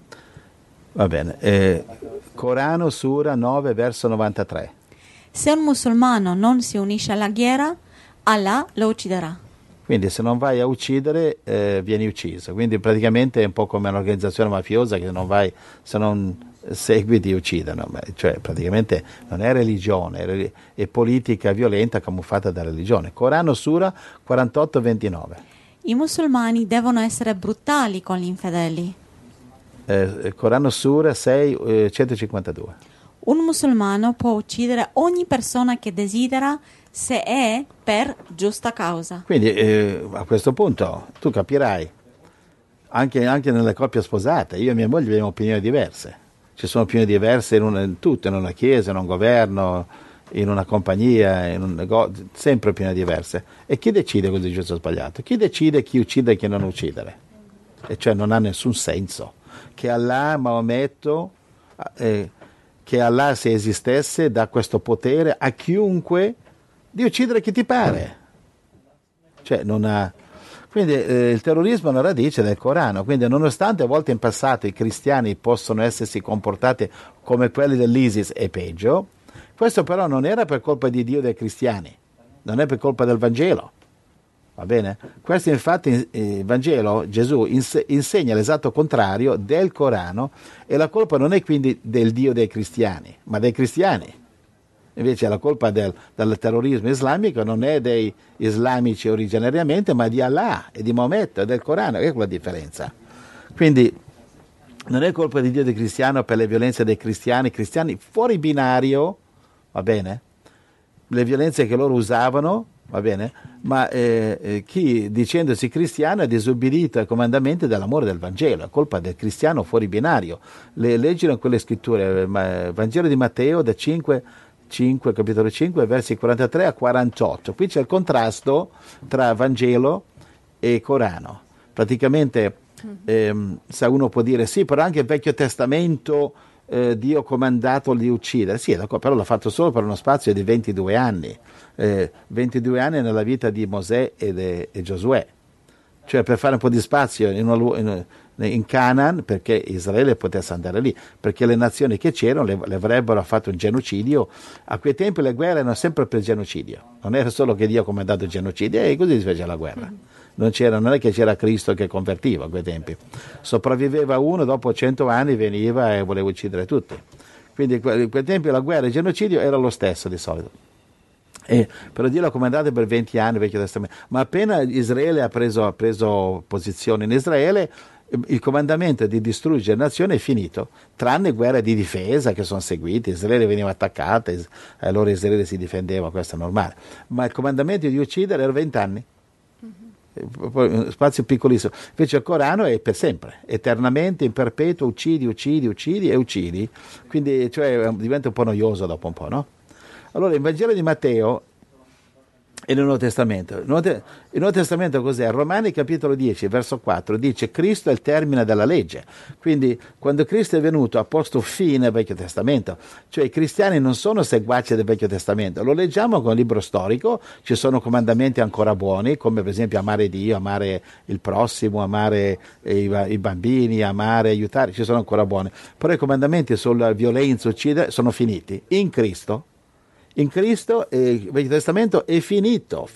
Speaker 2: Va bene. Corano, Sura 9, verso 93.
Speaker 3: Se un musulmano non si unisce alla guerra, Allah lo ucciderà.
Speaker 2: Quindi se non vai a uccidere, vieni ucciso. Quindi praticamente è un po' come un'organizzazione mafiosa che non vai, se non segui ti uccidono. Cioè praticamente non è religione, è politica violenta camuffata da religione. Corano, Sura 48, 29.
Speaker 3: I musulmani devono essere brutali con gli infedeli.
Speaker 2: Corano, Sura 6, 152.
Speaker 3: Un musulmano può uccidere ogni persona che desidera se è per giusta causa.
Speaker 2: Quindi a questo punto tu capirai, anche nelle coppie sposate, io e mia moglie abbiamo opinioni diverse. Ci sono opinioni diverse in tutto, in una chiesa, in un governo, in una compagnia, in un negozio, sempre opinioni diverse. E chi decide cosa è giusto o sbagliato? Chi decide chi uccide e chi non uccidere? E cioè non ha nessun senso. Che Allah, Maometto, che Allah, se esistesse, dà questo potere a chiunque di uccidere chi ti pare. Cioè non ha... Quindi il terrorismo è una radice del Corano, quindi nonostante a volte in passato i cristiani possono essersi comportati come quelli dell'ISIS e peggio, questo però non era per colpa di Dio dei cristiani, non è per colpa del Vangelo, va bene? Questo infatti il Vangelo, Gesù insegna l'esatto contrario del Corano e la colpa non è quindi del Dio dei cristiani, ma dei cristiani. Invece la colpa del terrorismo islamico non è dei islamici originariamente, ma di Allah e di Maometto e del Corano, ecco la differenza. Quindi non è colpa di Dio dei cristiani per le violenze dei cristiani fuori binario, va bene? Le violenze che loro usavano, va bene? Ma chi dicendosi cristiano ha disobbedito ai comandamenti dell'amore del Vangelo, è colpa del cristiano fuori binario. Leggilo in quelle scritture, Vangelo di Matteo da 5, capitolo 5, versi 43 a 48. Qui c'è il contrasto tra Vangelo e Corano. Praticamente, se uno può dire sì, però anche il Vecchio Testamento Dio ha comandato di uccidere. Sì, però l'ha fatto solo per uno spazio di 22 anni. 22 anni nella vita di Mosè e Giosuè. Cioè per fare un po' di spazio in Canaan, perché Israele potesse andare lì, perché le nazioni che c'erano le avrebbero fatto un genocidio. A quei tempi le guerre erano sempre per genocidio, non era solo che Dio ha comandato il genocidio e così si fece la guerra. Non è che c'era Cristo che convertiva a quei tempi, sopravviveva uno, dopo 100 anni veniva e voleva uccidere tutti. Quindi in quei tempi la guerra e il genocidio era lo stesso di solito. Però Dio l'ha comandato per 20 anni, Vecchio Testamento. Ma appena Israele ha preso posizione in Israele, il comandamento di distruggere nazioni è finito, tranne guerre di difesa che sono seguite. Israele veniva attaccata, allora Israele si difendeva, questo è normale. Ma il comandamento di uccidere era 20 anni. Uno spazio piccolissimo. Invece il Corano è per sempre, eternamente, in perpetuo, uccidi e uccidi. Quindi diventa un po' noioso dopo un po', no? Allora, il Vangelo di Matteo e nel Nuovo Testamento. Il Nuovo Testamento cos'è? Romani capitolo 10, verso 4, dice Cristo è il termine della legge. Quindi, quando Cristo è venuto ha posto fine al Vecchio Testamento. Cioè, i cristiani non sono seguaci del Vecchio Testamento. Lo leggiamo con il libro storico, ci sono comandamenti ancora buoni, come per esempio amare Dio, amare il prossimo, amare i bambini, amare, aiutare, ci sono ancora buoni. Però i comandamenti sulla violenza, uccidere, sono finiti. In Cristo il Vecchio Testamento è finito.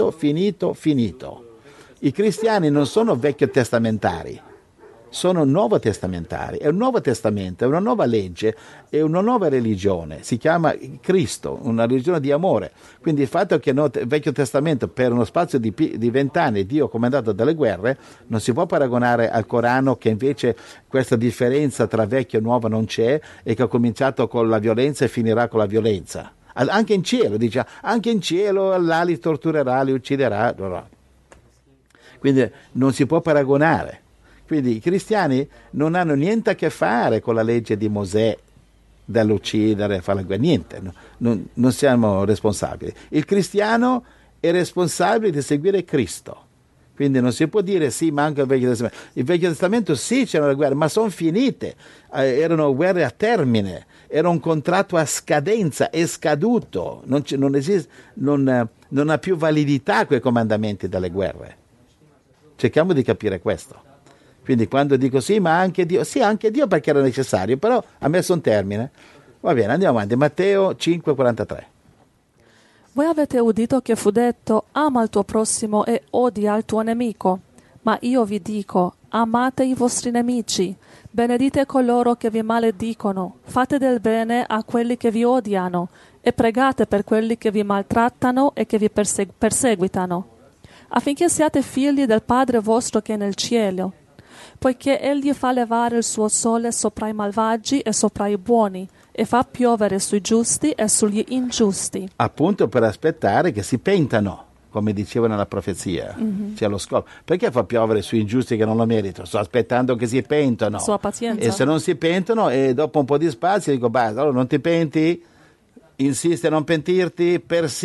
Speaker 2: I cristiani non sono vecchio testamentari, sono nuovo testamentari. È un nuovo testamento, è una nuova legge, è una nuova religione. Si chiama Cristo, una religione di amore. Quindi il fatto che il Vecchio Testamento per uno spazio di 20 anni Dio ha comandato delle guerre non si può paragonare al Corano, che invece questa differenza tra vecchio e nuovo non c'è e che ha cominciato con la violenza e finirà con la violenza. Anche in cielo, dice, anche in cielo Allah li torturerà, li ucciderà. Quindi non si può paragonare. Quindi i cristiani non hanno niente a che fare con la legge di Mosè dell'uccidere, fare la guerra, niente, non siamo responsabili. Il cristiano è responsabile di seguire Cristo. Quindi non si può dire sì, manca il Vecchio Testamento. Il Vecchio Testamento sì, c'erano le guerre, ma sono finite. Erano guerre a termine, era un contratto a scadenza, è scaduto, non esiste, non ha più validità quei comandamenti delle guerre. Cerchiamo di capire questo. Quindi quando dico sì, ma anche Dio, sì, anche Dio perché era necessario, però ha messo un termine. Va bene, andiamo avanti. Matteo 5,43.
Speaker 1: Voi avete udito che fu detto, ama il tuo prossimo e odia il tuo nemico. Ma io vi dico, amate i vostri nemici, benedite coloro che vi maledicono, fate del bene a quelli che vi odiano e pregate per quelli che vi maltrattano e che vi perseguitano, affinché siate figli del Padre vostro che è nel cielo, poiché egli fa levare il suo sole sopra i malvagi e sopra i buoni, e fa piovere sui giusti e sugli ingiusti.
Speaker 2: Appunto per aspettare che si pentano, come diceva nella profezia. C'è lo scopo. Perché fa piovere sui ingiusti che non lo meritano? Sto aspettando che si pentano.
Speaker 1: Sua pazienza.
Speaker 2: E se non si pentono, e dopo un po' di spazio dico, basta, allora non ti penti, Insisti a non pentirti,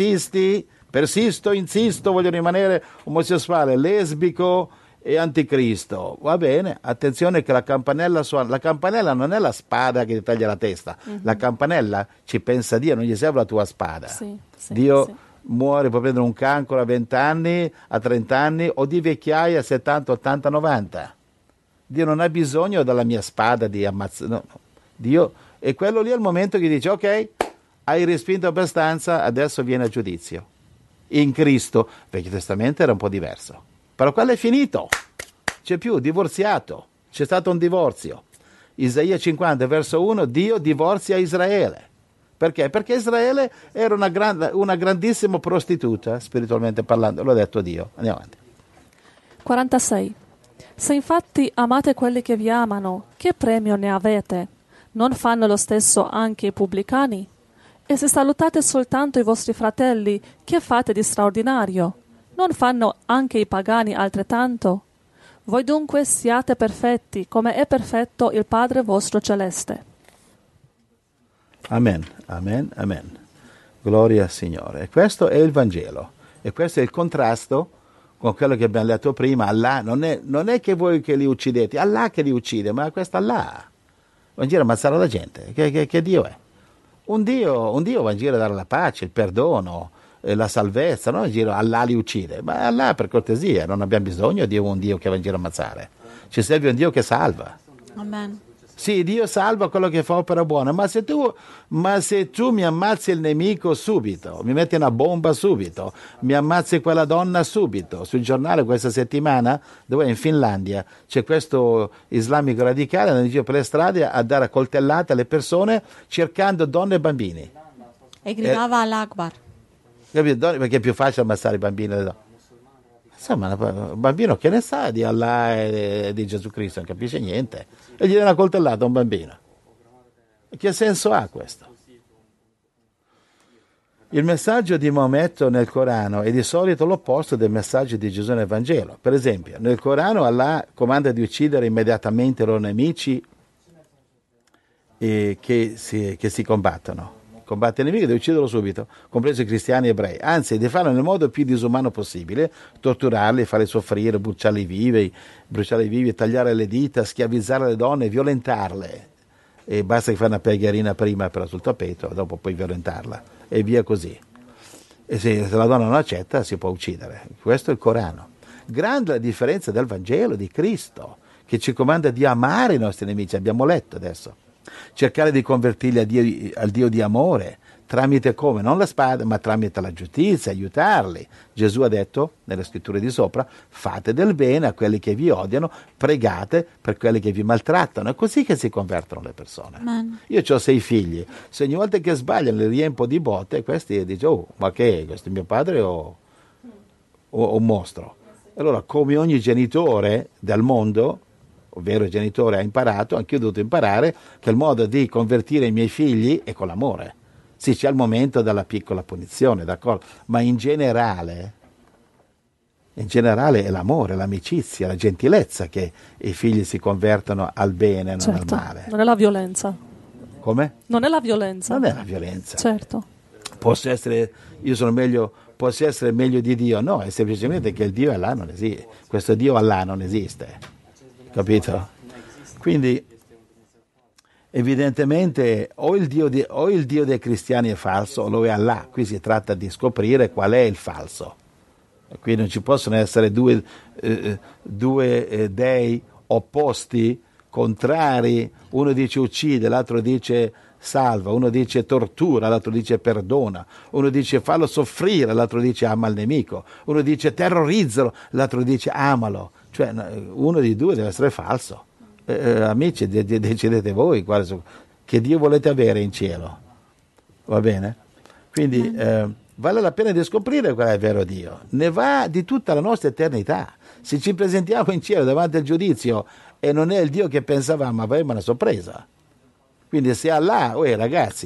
Speaker 2: insisto, voglio rimanere omosessuale, lesbico e anticristo. Va bene, attenzione che la campanella suona. La campanella non è la spada che ti taglia la testa. La campanella ci pensa Dio, non gli serve la tua spada. Dio muore, può prendere un cancro a 20 anni, a 30 anni o di vecchiaia a 70, 80, 90. Dio non ha bisogno della mia spada di ammazzare. No. Dio, e quello lì è il momento che dice: ok, hai respinto abbastanza, adesso viene a giudizio. In Cristo, il Vecchio Testamento era un po' diverso, però quello è finito, c'è più, divorziato, c'è stato un divorzio. Isaia 50 verso 1, Dio divorzia Israele. Perché? Perché Israele era una grandissima prostituta, spiritualmente parlando, l'ha detto Dio. Andiamo avanti.
Speaker 1: 46. Se infatti amate quelli che vi amano, che premio ne avete? Non fanno lo stesso anche i pubblicani? E se salutate soltanto i vostri fratelli, che fate di straordinario? Non fanno anche i pagani altrettanto? Voi dunque siate perfetti, come è perfetto il Padre vostro celeste.
Speaker 2: Amen, amen, amen. Gloria al Signore. E questo è il Vangelo. E questo è il contrasto con quello che abbiamo letto prima. Allah non è che voi che li uccidete, Allah che li uccide, ma questo Allah va in giro a ammazzare la gente. Che Dio è? Un Dio va in giro a dare la pace, il perdono, la salvezza, non in giro Allah li uccide. Ma Allah, per cortesia, non abbiamo bisogno di un Dio che va in giro a ammazzare. Ci serve un Dio che salva.
Speaker 3: Amen.
Speaker 2: Sì, Dio salva quello che fa opera buona, ma se tu mi ammazzi il nemico subito, mi metti una bomba subito, mi ammazzi quella donna subito. Sul giornale questa settimana, dove in Finlandia, c'è questo islamico radicale che gira per le strade a dare coltellate alle persone cercando donne e bambini.
Speaker 3: E gridava all'Akbar.
Speaker 2: Capito? Perché è più facile ammazzare i bambini e le donne. Insomma, un bambino che ne sa di Allah e di Gesù Cristo, non capisce niente. E gli dà una coltellata a un bambino. Che senso ha questo? Il messaggio di Maometto nel Corano è di solito l'opposto del messaggio di Gesù nel Vangelo. Per esempio, nel Corano Allah comanda di uccidere immediatamente i loro nemici che si combattono. Combatte i nemici, deve ucciderlo subito, compreso i cristiani e ebrei. Anzi, di farlo nel modo più disumano possibile, torturarli, farli soffrire, bruciarli vivi, tagliare le dita, schiavizzare le donne, violentarle. E basta che fai una piegherina prima però sul tappeto, dopo puoi violentarla. E via così. E se la donna non accetta, si può uccidere. Questo è il Corano. Grande la differenza del Vangelo di Cristo, che ci comanda di amare i nostri nemici, abbiamo letto adesso. Cercare di convertirli al Dio di amore, tramite come? Non la spada, ma tramite la giustizia, aiutarli. Gesù ha detto, nelle scritture di sopra, fate del bene a quelli che vi odiano, pregate per quelli che vi maltrattano. È così che si convertono le persone.
Speaker 3: Man.
Speaker 2: Io ho 6 figli, se ogni volta che sbagliano li riempo di botte, questi dicono, oh, ma che è? Questo è mio padre o un mostro? Allora, come ogni genitore del mondo, ovvero il genitore ha imparato, anche io ho dovuto imparare che il modo di convertire i miei figli è con l'amore. Sì, c'è il momento della piccola punizione, d'accordo, ma in generale è l'amore, l'amicizia, la gentilezza che i figli si convertono al bene, non al male.
Speaker 1: Non è la violenza.
Speaker 2: Come?
Speaker 1: Non è la violenza.
Speaker 2: Non è la violenza.
Speaker 1: Certo.
Speaker 2: Posso essere meglio di Dio? No, è semplicemente che il Dio Allah non esiste. Questo Dio Allah non esiste. Capito? Quindi evidentemente o il Dio dei cristiani è falso o lo è Allah. Qui si tratta di scoprire qual è il falso. Qui non ci possono essere due dei opposti, contrari. Uno dice uccide, l'altro dice salva, uno dice tortura, l'altro dice perdona, uno dice fallo soffrire, l'altro dice ama il nemico, uno dice terrorizzalo, l'altro dice amalo. Cioè uno di due deve essere falso. Amici, decidete voi che Dio volete avere in cielo. Va bene? Quindi vale la pena di scoprire qual è il vero Dio. Ne va di tutta la nostra eternità. Se ci presentiamo in cielo davanti al giudizio e non è il Dio che pensavamo, avremo una sorpresa. Quindi se Allah, ragazzi,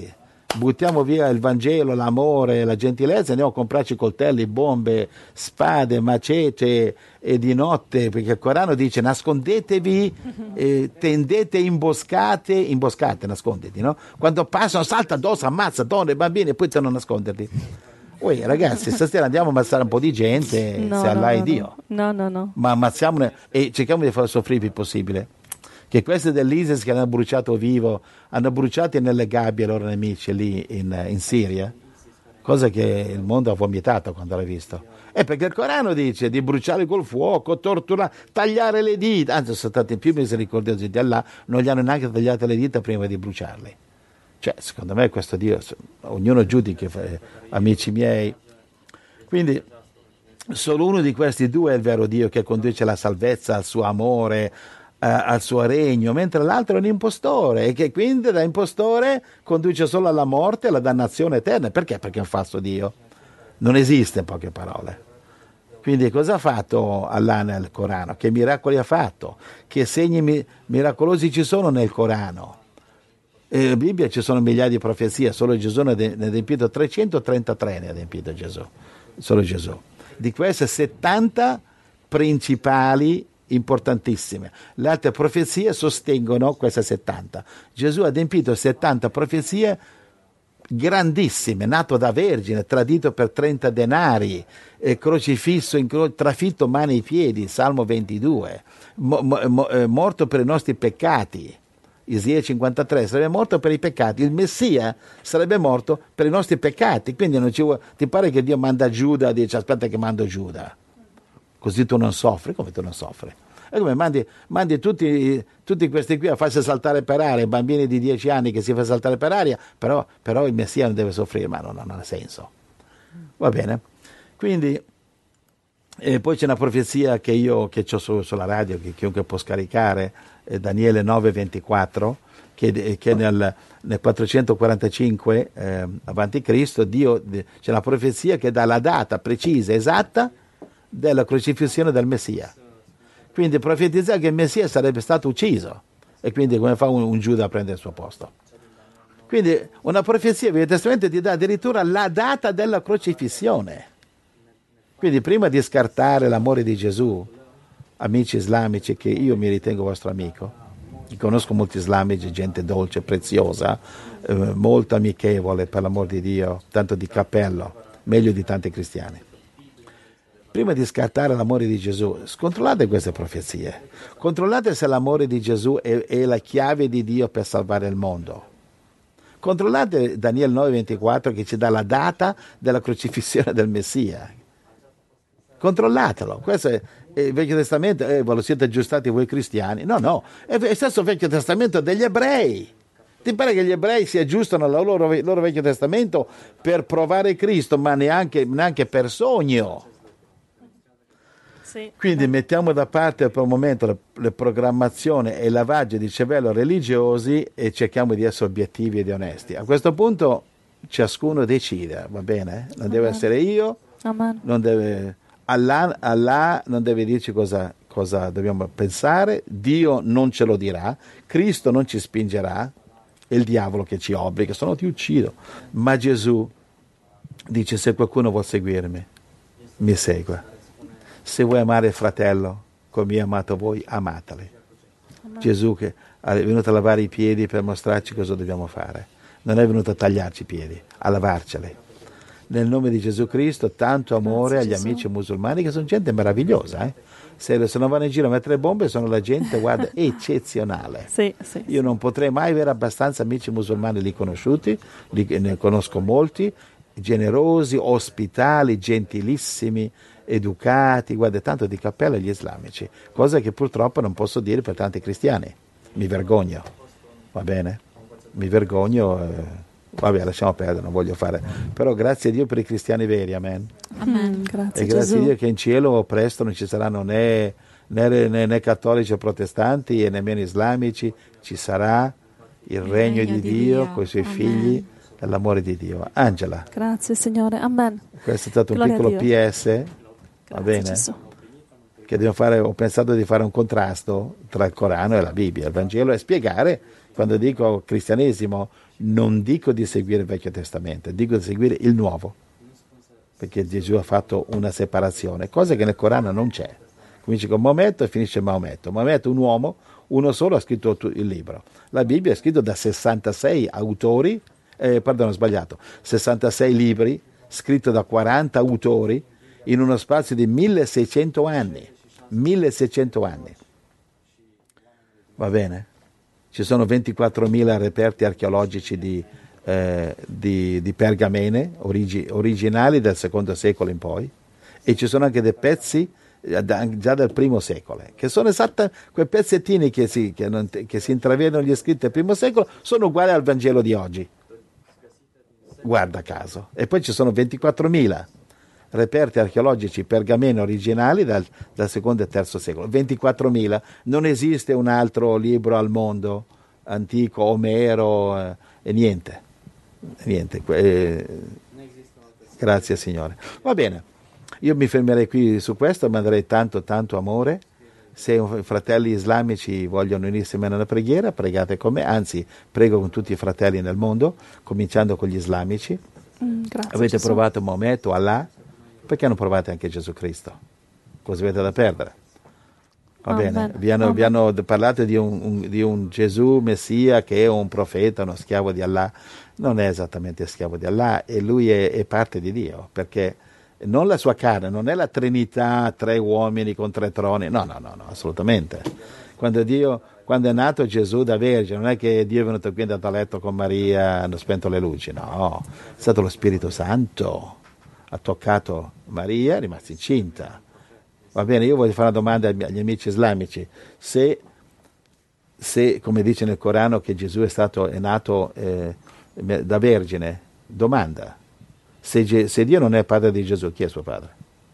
Speaker 2: buttiamo via il Vangelo, l'amore, la gentilezza, andiamo a comprarci coltelli, bombe, spade, macete e di notte, perché il Corano dice nascondetevi, tendete imboscate, nasconditi, no? Quando passano salta addosso, ammazza donne e bambini e poi tornano a nasconderti. Ui, ragazzi, stasera andiamo a ammazzare un po' di gente,
Speaker 1: No,
Speaker 2: se Allah è
Speaker 1: no,
Speaker 2: Dio.
Speaker 1: No.
Speaker 2: Ma ammazziamone e cerchiamo di far soffrire il più possibile. Che questi dell'ISIS che hanno bruciato vivo, hanno bruciati nelle gabbie i loro nemici lì in Siria, cosa che il mondo ha vomitato quando l'ha visto. È perché il Corano dice di bruciare col fuoco, torturare, tagliare le dita, anzi sono stati più misericordiosi di Allah, non gli hanno neanche tagliate le dita prima di bruciarli. Cioè, secondo me questo Dio, ognuno giudica, amici miei. Quindi solo uno di questi due è il vero Dio che conduce la salvezza, al suo amore, al suo regno, mentre l'altro è un impostore e che quindi da impostore conduce solo alla morte e alla dannazione eterna. Perché? Perché è un falso Dio. Non esiste, in poche parole. Quindi cosa ha fatto Allah nel Corano? Che miracoli ha fatto? Che segni miracolosi ci sono nel Corano? Nella Bibbia ci sono migliaia di profezie, solo Gesù ne ha adempito 333, ne ha adempito Gesù, solo Gesù. Di queste 70 principali importantissime. Le altre profezie sostengono queste 70. Gesù ha adempito 70 profezie grandissime, nato da vergine, tradito per 30 denari, crocifisso, trafitto mani e piedi, Salmo 22, morto per i nostri peccati. Isaia 53, sarebbe morto per i peccati, il Messia sarebbe morto per i nostri peccati, quindi non ci vuole, ti pare che Dio manda Giuda, dice aspetta che mando Giuda, così tu non soffri, come tu non soffri? E come mandi tutti questi qui a farsi saltare per aria, bambini di 10 anni che si fa saltare per aria, però il Messia non deve soffrire, ma non ha senso. Va bene? Quindi, poi c'è una profezia che ho sulla radio, che chiunque può scaricare, Daniele 9:24, che nel 445 avanti Cristo c'è una profezia che dà la data precisa, esatta della crocifissione del Messia. Quindi profetizza che il Messia sarebbe stato ucciso e quindi come fa un Giuda a prendere il suo posto. Quindi una profezia, il Vecchio Testamento ti dà addirittura la data della crocifissione. Quindi prima di scartare l'amore di Gesù, amici islamici, che io mi ritengo vostro amico, conosco molti islamici, gente dolce, preziosa, molto amichevole per l'amor di Dio, tanto di cappello, meglio di tanti cristiani. Prima di scartare l'amore di Gesù, controllate queste profezie, controllate se l'amore di Gesù è la chiave di Dio per salvare il mondo. Controllate Daniele 9:24 che ci dà la data della crocifissione del Messia. Controllatelo, questo è il Vecchio Testamento, ve lo siete aggiustati voi cristiani? No, è il stesso Vecchio Testamento degli ebrei. Ti pare che gli ebrei si aggiustano al loro Vecchio Testamento per provare Cristo, ma neanche per sogno.
Speaker 1: Sì.
Speaker 2: Quindi mettiamo da parte per un momento le programmazioni e il lavaggio di cervello religiosi e cerchiamo di essere obiettivi ed onesti. A questo punto ciascuno decide, va bene? Non deve essere io,
Speaker 1: Amen.
Speaker 2: non deve, Allah non deve dirci cosa dobbiamo pensare, Dio non ce lo dirà, Cristo non ci spingerà, è il diavolo che ci obbliga, se no ti uccido. Ma Gesù dice: se qualcuno vuol seguirmi, mi segua. Se vuoi amare il fratello come io ho amato voi, amateli. Gesù che è venuto a lavare i piedi per mostrarci cosa dobbiamo fare. Non è venuto a tagliarci i piedi, a lavarceli. Nel nome di Gesù Cristo, tanto amore
Speaker 1: Grazie,
Speaker 2: agli
Speaker 1: Gesù.
Speaker 2: amici musulmani che sono gente meravigliosa. Se non vanno in giro a mettere bombe sono la gente, guarda, eccezionale.
Speaker 1: Sì.
Speaker 2: Io non potrei mai avere abbastanza amici musulmani lì conosciuti, ne conosco molti, generosi, ospitali, gentilissimi, educati, guarda, tanto di cappello agli islamici, cosa che purtroppo non posso dire per tanti cristiani. Mi vergogno, va bene? Mi vergogno, vabbè, lasciamo perdere, non voglio fare. Però grazie a Dio per i cristiani veri, amen.
Speaker 3: Amen.
Speaker 1: Grazie
Speaker 2: E grazie
Speaker 1: Gesù.
Speaker 2: a Dio che in cielo presto non ci saranno né cattolici o protestanti e nemmeno islamici, ci sarà il regno di Dio con i suoi
Speaker 3: Amen.
Speaker 2: figli dell'amore di Dio. Angela,
Speaker 1: Grazie Signore. Amen.
Speaker 2: questo è stato un
Speaker 1: Gloria a
Speaker 2: piccolo
Speaker 1: Dio.
Speaker 2: PS, va
Speaker 1: Grazie
Speaker 2: bene?
Speaker 1: Gesù.
Speaker 2: che ho pensato di fare un contrasto tra il Corano e la Bibbia. Il Vangelo è spiegare, quando dico cristianesimo, non dico di seguire il Vecchio Testamento, dico di seguire il Nuovo, perché Gesù ha fatto una separazione, cosa che nel Corano non c'è. Comincia con Maometto e finisce Maometto. Maometto, un uomo, uno solo, ha scritto il libro. La Bibbia è scritta da 66 autori, 66 libri, scritto da 40 autori, in uno spazio di 1600 anni. 1600 anni. Va bene? Ci sono 24.000 reperti archeologici di pergamene originali del secondo secolo in poi, e ci sono anche dei pezzi già del primo secolo, che sono quei pezzettini che si intravedono gli scritti del primo secolo, sono uguali al Vangelo di oggi, guarda caso. E poi ci sono 24.000 reperti archeologici pergamene originali dal secondo e terzo secolo. 24.000, non esiste un altro libro al mondo antico, Omero, e niente. Grazie Signore. Va bene, io mi fermerei qui su questo, manderei tanto amore. Se i fratelli islamici vogliono unirsi nella preghiera, pregate con me, anzi prego con tutti i fratelli nel mondo, cominciando con gli islamici.
Speaker 1: Grazie,
Speaker 2: Avete
Speaker 1: Gesù.
Speaker 2: provato Maometto, Allah, perché non provate anche Gesù Cristo? Cosa avete da perdere? Va bene, vi hanno parlato di un Gesù Messia che è un profeta, uno schiavo di Allah. Non è esattamente schiavo di Allah, e lui è parte di Dio, perché non la sua carne, non è la Trinità, 3 uomini con 3 troni, no, assolutamente. Quando è nato Gesù da Vergine, non è che Dio è venuto qui, è andato a letto con Maria, hanno spento le luci, no, è stato lo Spirito Santo, ha toccato Maria, è rimasta incinta. Va bene, io voglio fare una domanda agli amici islamici: se come dice nel Corano che Gesù è nato da Vergine, domanda, se Dio non è padre di Gesù, chi è suo padre?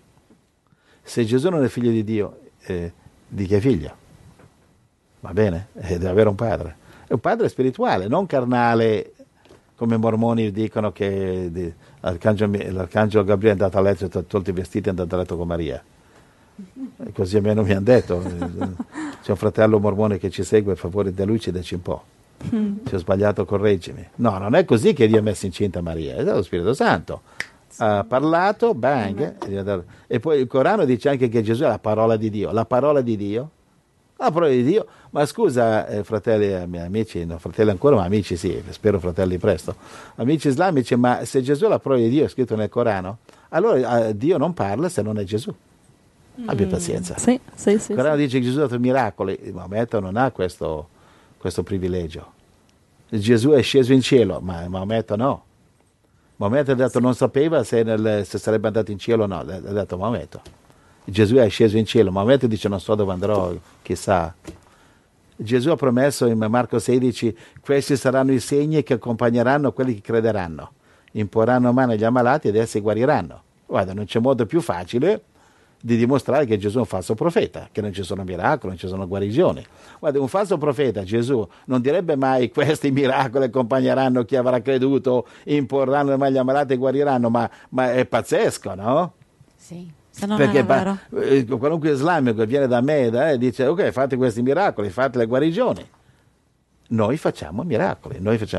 Speaker 2: Se Gesù non è figlio di Dio, di chi è figlio? Va bene? Deve avere un padre. È un padre spirituale, non carnale, come i mormoni dicono che l'arcangelo Gabriele è andato a letto, ha tolto i vestiti e è andato a letto con Maria. E così almeno mi hanno detto. C'è un fratello mormone che ci segue, per favore delucidaci un po'. Se ho sbagliato correggimi. No, non è così che Dio ha messo incinta Maria, è lo Spirito Santo. Ha parlato, bang. E poi il Corano dice anche che Gesù è la parola di Dio. La parola di Dio? La parola di Dio. Ma scusa, fratelli, amici, no, fratelli ancora, ma amici sì, spero fratelli presto. Amici islamici, ma se Gesù è la parola di Dio, è scritto nel Corano, allora Dio non parla se non è Gesù. Abbia pazienza.
Speaker 1: Sì.
Speaker 2: Il Corano dice che Gesù ha fatto miracoli, Maometto non ha questo privilegio. Gesù è sceso in cielo, ma Maometto no. Maometto ha detto non sapeva se sarebbe andato in cielo o no, ha detto Maometto. Gesù è sceso in cielo, Maometto dice non so dove andrò, chissà. Gesù ha promesso in Marco 16: questi saranno i segni che accompagneranno quelli che crederanno, imporranno mano agli ammalati ed essi guariranno. Guarda, non c'è modo più facile di dimostrare che Gesù è un falso profeta, che non ci sono miracoli, non ci sono guarigioni. Guarda, un falso profeta, Gesù, non direbbe mai questi miracoli accompagneranno chi avrà creduto, imporranno le mani agli ammalati e guariranno, ma è pazzesco, no?
Speaker 3: Sì, se non
Speaker 2: Perché
Speaker 3: è vero.
Speaker 2: qualunque islamico che viene da me dice ok, fate questi miracoli, fate le guarigioni. Noi facciamo miracoli,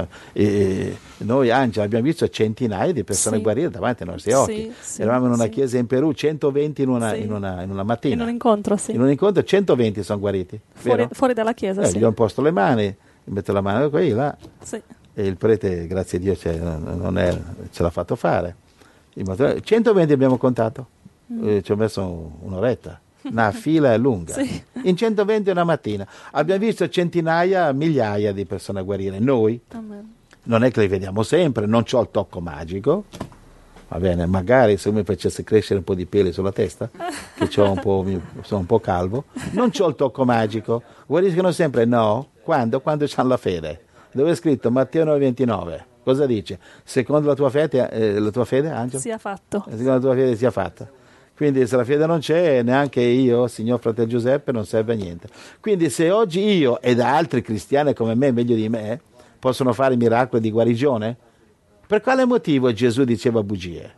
Speaker 2: noi Angela abbiamo visto centinaia di persone guarire davanti ai nostri occhi. Eravamo in una chiesa in Perù, 120 in una mattina.
Speaker 1: In un incontro, sì.
Speaker 2: In un incontro 120 sono guariti.
Speaker 1: Fuori dalla chiesa, sì.
Speaker 2: Gli ho posto le mani, mi metto la mano qui, là.
Speaker 1: Sì.
Speaker 2: E il prete, grazie a Dio, ce l'ha fatto fare. 120 abbiamo contato. Ci ho messo un'oretta. Una fila lunga.
Speaker 1: Sì.
Speaker 2: In 120 una mattina. Abbiamo visto centinaia, migliaia di persone guarire. Noi
Speaker 1: Amen.
Speaker 2: non è che li vediamo sempre, non c'ho il tocco magico. Va bene, magari se mi facesse crescere un po' di peli sulla testa, che sono un po' calvo, non c'ho il tocco magico. Guariscono sempre? No. Quando? Quando c'hanno la fede. Dove è scritto? Matteo 9,29. Cosa dice? Secondo la tua fede, Angelo?
Speaker 1: Sia fatto.
Speaker 2: Secondo la tua fede sia fatta. Quindi se la fede non c'è, neanche io, signor fratello Giuseppe, non serve a niente. Quindi se oggi io ed altri cristiani come me, meglio di me, possono fare miracoli di guarigione, per quale motivo Gesù diceva bugie?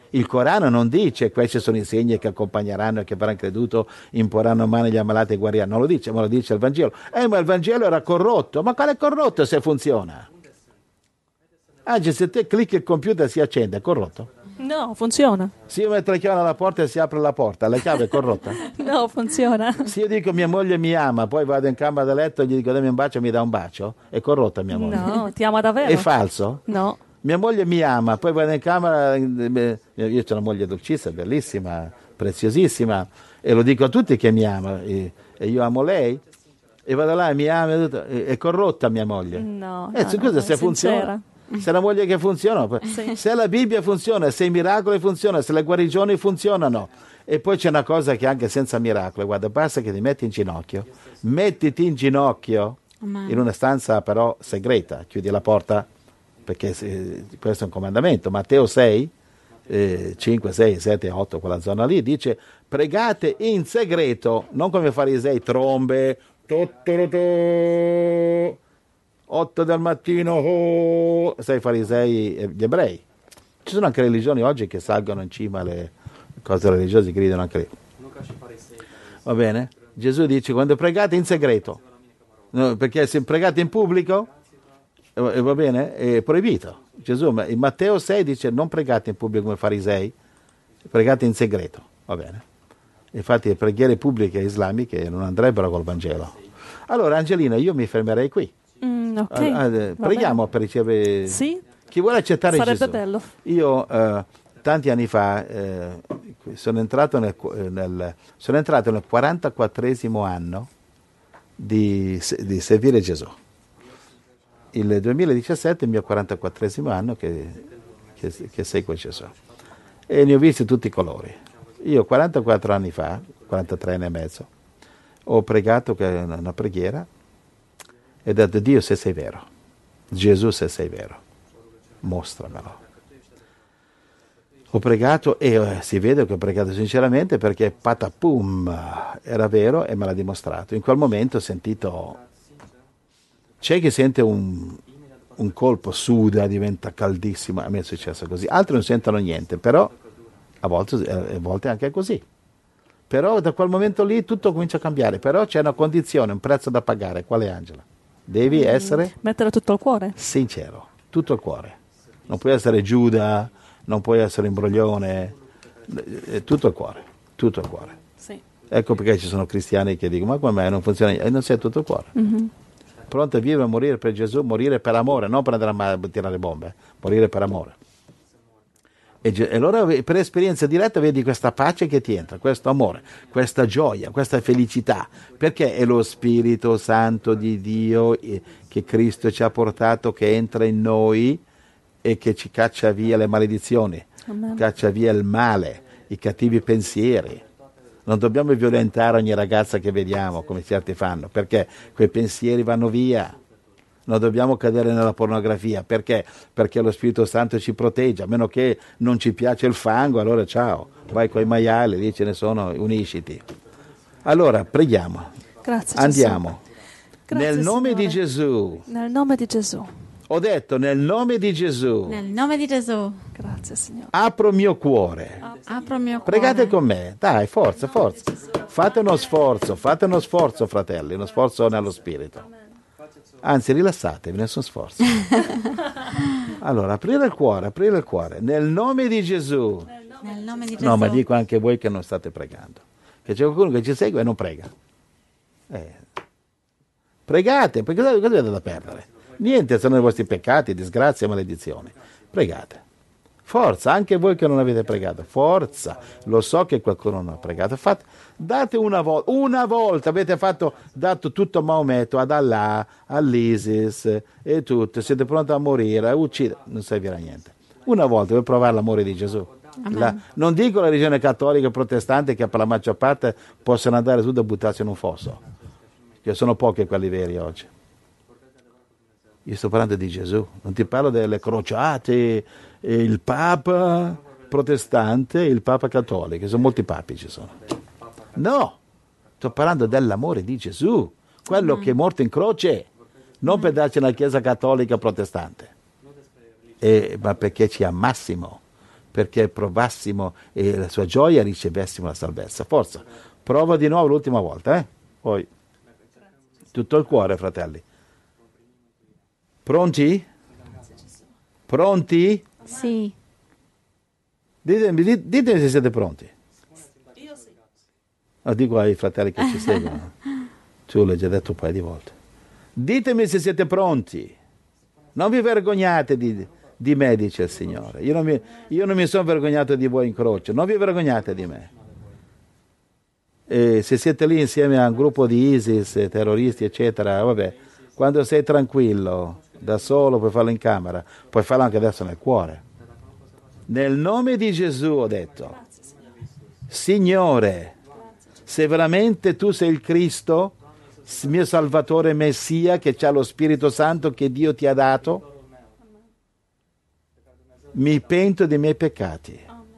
Speaker 2: Il Corano non dice questi sono i segni che accompagneranno e che avranno creduto, imporranno mano agli ammalati e guariranno. Non lo dice, ma lo dice il Vangelo. Ma il Vangelo era corrotto. Ma quale è corrotto se funziona? Oggi se te clicchi il computer si accende, è corrotto?
Speaker 1: No, funziona.
Speaker 2: Se io metto la chiave alla porta e si apre la porta, la chiave è corrotta?
Speaker 1: No, funziona.
Speaker 2: Se io dico mia moglie mi ama, poi vado in camera da letto e gli dico dammi un bacio, mi dà un bacio, è corrotta mia moglie?
Speaker 1: No, ti ama davvero.
Speaker 2: È falso?
Speaker 1: No.
Speaker 2: Mia moglie mi ama, poi vado in camera, io ho una moglie dolcissima, bellissima, preziosissima, e lo dico a tutti che mi ama, e io amo lei, e vado là e mi ama, è corrotta mia moglie.
Speaker 1: No,
Speaker 2: Scusa,
Speaker 1: no,
Speaker 2: se funziona,
Speaker 1: sincera.
Speaker 2: se la moglie che funziona,
Speaker 1: Sì.
Speaker 2: se la Bibbia funziona, se i miracoli funzionano, se le guarigioni funzionano. E poi c'è una cosa che anche senza miracoli, guarda, basta che ti metti in ginocchio, mettiti in ginocchio, in una stanza però segreta, chiudi la porta, perché questo è un comandamento. Matteo 6, 5, 6, 7, 8, quella zona lì, dice pregate in segreto, non come farisei, trombe, 8 del mattino, sei farisei e gli ebrei. Ci sono anche religioni oggi che salgono in cima alle cose religiose, gridano anche lì. Va bene? Gesù dice quando pregate in segreto, no, perché se pregate in pubblico, va bene, è proibito. Gesù in Matteo 6 dice non pregate in pubblico come farisei, pregate in segreto, va bene. Infatti le preghiere pubbliche islamiche non andrebbero col Vangelo. Allora Angelina, io mi fermerei qui.
Speaker 1: Ok.
Speaker 2: Preghiamo per ricevere.
Speaker 1: Sì.
Speaker 2: Chi vuole accettare
Speaker 1: Sarebbe
Speaker 2: Gesù.
Speaker 1: bello.
Speaker 2: Io tanti anni fa sono entrato nel 44esimo anno di servire Gesù. Il 2017 è il mio 44esimo anno che seguo Gesù. E ne ho visti tutti i colori. Io 44 anni fa, 43 anni e mezzo, ho pregato una preghiera e ho detto Dio se sei vero, Gesù se sei vero, mostramelo. Ho pregato e si vede che ho pregato sinceramente perché patapum era vero e me l'ha dimostrato. In quel momento ho sentito, c'è chi sente un colpo, suda, diventa caldissimo, a me è successo così, altri non sentono niente, però a volte anche è così. Però da quel momento lì tutto comincia a cambiare, però c'è una condizione, un prezzo da pagare. Qual è, Angela? Devi essere
Speaker 1: Mettere tutto il cuore.
Speaker 2: sincero, tutto il cuore. Non puoi essere Giuda, non puoi essere imbroglione, tutto il cuore, tutto il cuore.
Speaker 1: Sì.
Speaker 2: Ecco perché ci sono cristiani che dicono ma come non funziona niente, e non sei tutto il cuore. Pronto a vivere e morire per Gesù, morire per amore, non per andare a tirare bombe, morire per amore. E allora per esperienza diretta vedi questa pace che ti entra, questo amore, questa gioia, questa felicità, perché è lo Spirito Santo di Dio che Cristo ci ha portato, che entra in noi e che ci caccia via le maledizioni,
Speaker 1: Amen.
Speaker 2: caccia via il male, i cattivi pensieri. Non dobbiamo violentare ogni ragazza che vediamo, come certi fanno, perché quei pensieri vanno via. Non dobbiamo cadere nella pornografia, perché? Perché lo Spirito Santo ci protegge, a meno che non ci piace il fango, allora ciao, vai coi maiali, lì ce ne sono, unisciti. Allora, preghiamo.
Speaker 1: Grazie
Speaker 2: Andiamo.
Speaker 1: Gesù.
Speaker 2: Nel nome
Speaker 1: Signore.
Speaker 2: di Gesù.
Speaker 1: Nel nome di Gesù.
Speaker 2: Ho detto nel nome di Gesù.
Speaker 3: Nel nome di Gesù,
Speaker 1: Grazie Signore.
Speaker 2: Apro il mio cuore.
Speaker 3: apro il mio cuore.
Speaker 2: Pregate con me, dai, forza, forza. Fate uno sforzo, fratelli, uno sforzo nello spirito. Anzi, rilassatevi, nessun sforzo. Allora, aprire il cuore, nel nome di Gesù.
Speaker 3: Nel nome di Gesù.
Speaker 2: No, ma dico anche voi che non state pregando, che c'è qualcuno che ci segue e non prega. Pregate, perché cosa avete da perdere? Niente, sono i vostri peccati, disgrazie e maledizioni. Pregate. Forza, anche voi che non avete pregato, forza. Lo so che qualcuno non ha pregato. Date una volta avete dato tutto a Maometto, ad Allah, all'ISIS e tutto. Siete pronti a morire, a uccidere, non servirà a niente. Una volta per provare l'amore di Gesù. Non dico la religione cattolica e protestante che per la maggior parte possono andare su da buttarsi in un fosso, che sono pochi quelli veri oggi. Io sto parlando di Gesù, non ti parlo delle crociate, il Papa protestante e il Papa cattolico, sono molti papi ci sono. No, sto parlando dell'amore di Gesù, quello che è morto in croce, non per darci una chiesa cattolica protestante, ma perché ci amassimo, perché provassimo e la sua gioia ricevessimo la salvezza. Forza, prova di nuovo l'ultima volta, Poi tutto il cuore, fratelli. Pronti? Pronti?
Speaker 3: Sì.
Speaker 2: Ditemi se siete pronti. Io sì. Dico ai fratelli che ci seguono. Tu l'hai già detto un paio di volte. Ditemi se siete pronti. Non vi vergognate di me, dice il Signore. Io non mi sono vergognato di voi in croce. Non vi vergognate di me. E se siete lì insieme a un gruppo di ISIS, terroristi, eccetera, vabbè, quando sei tranquillo, da solo, puoi farlo in camera, puoi farlo anche adesso nel cuore. Nel nome di Gesù ho detto, Signore, se veramente tu sei il Cristo, mio Salvatore Messia, che c'ha lo Spirito Santo che Dio ti ha dato, mi pento dei miei peccati.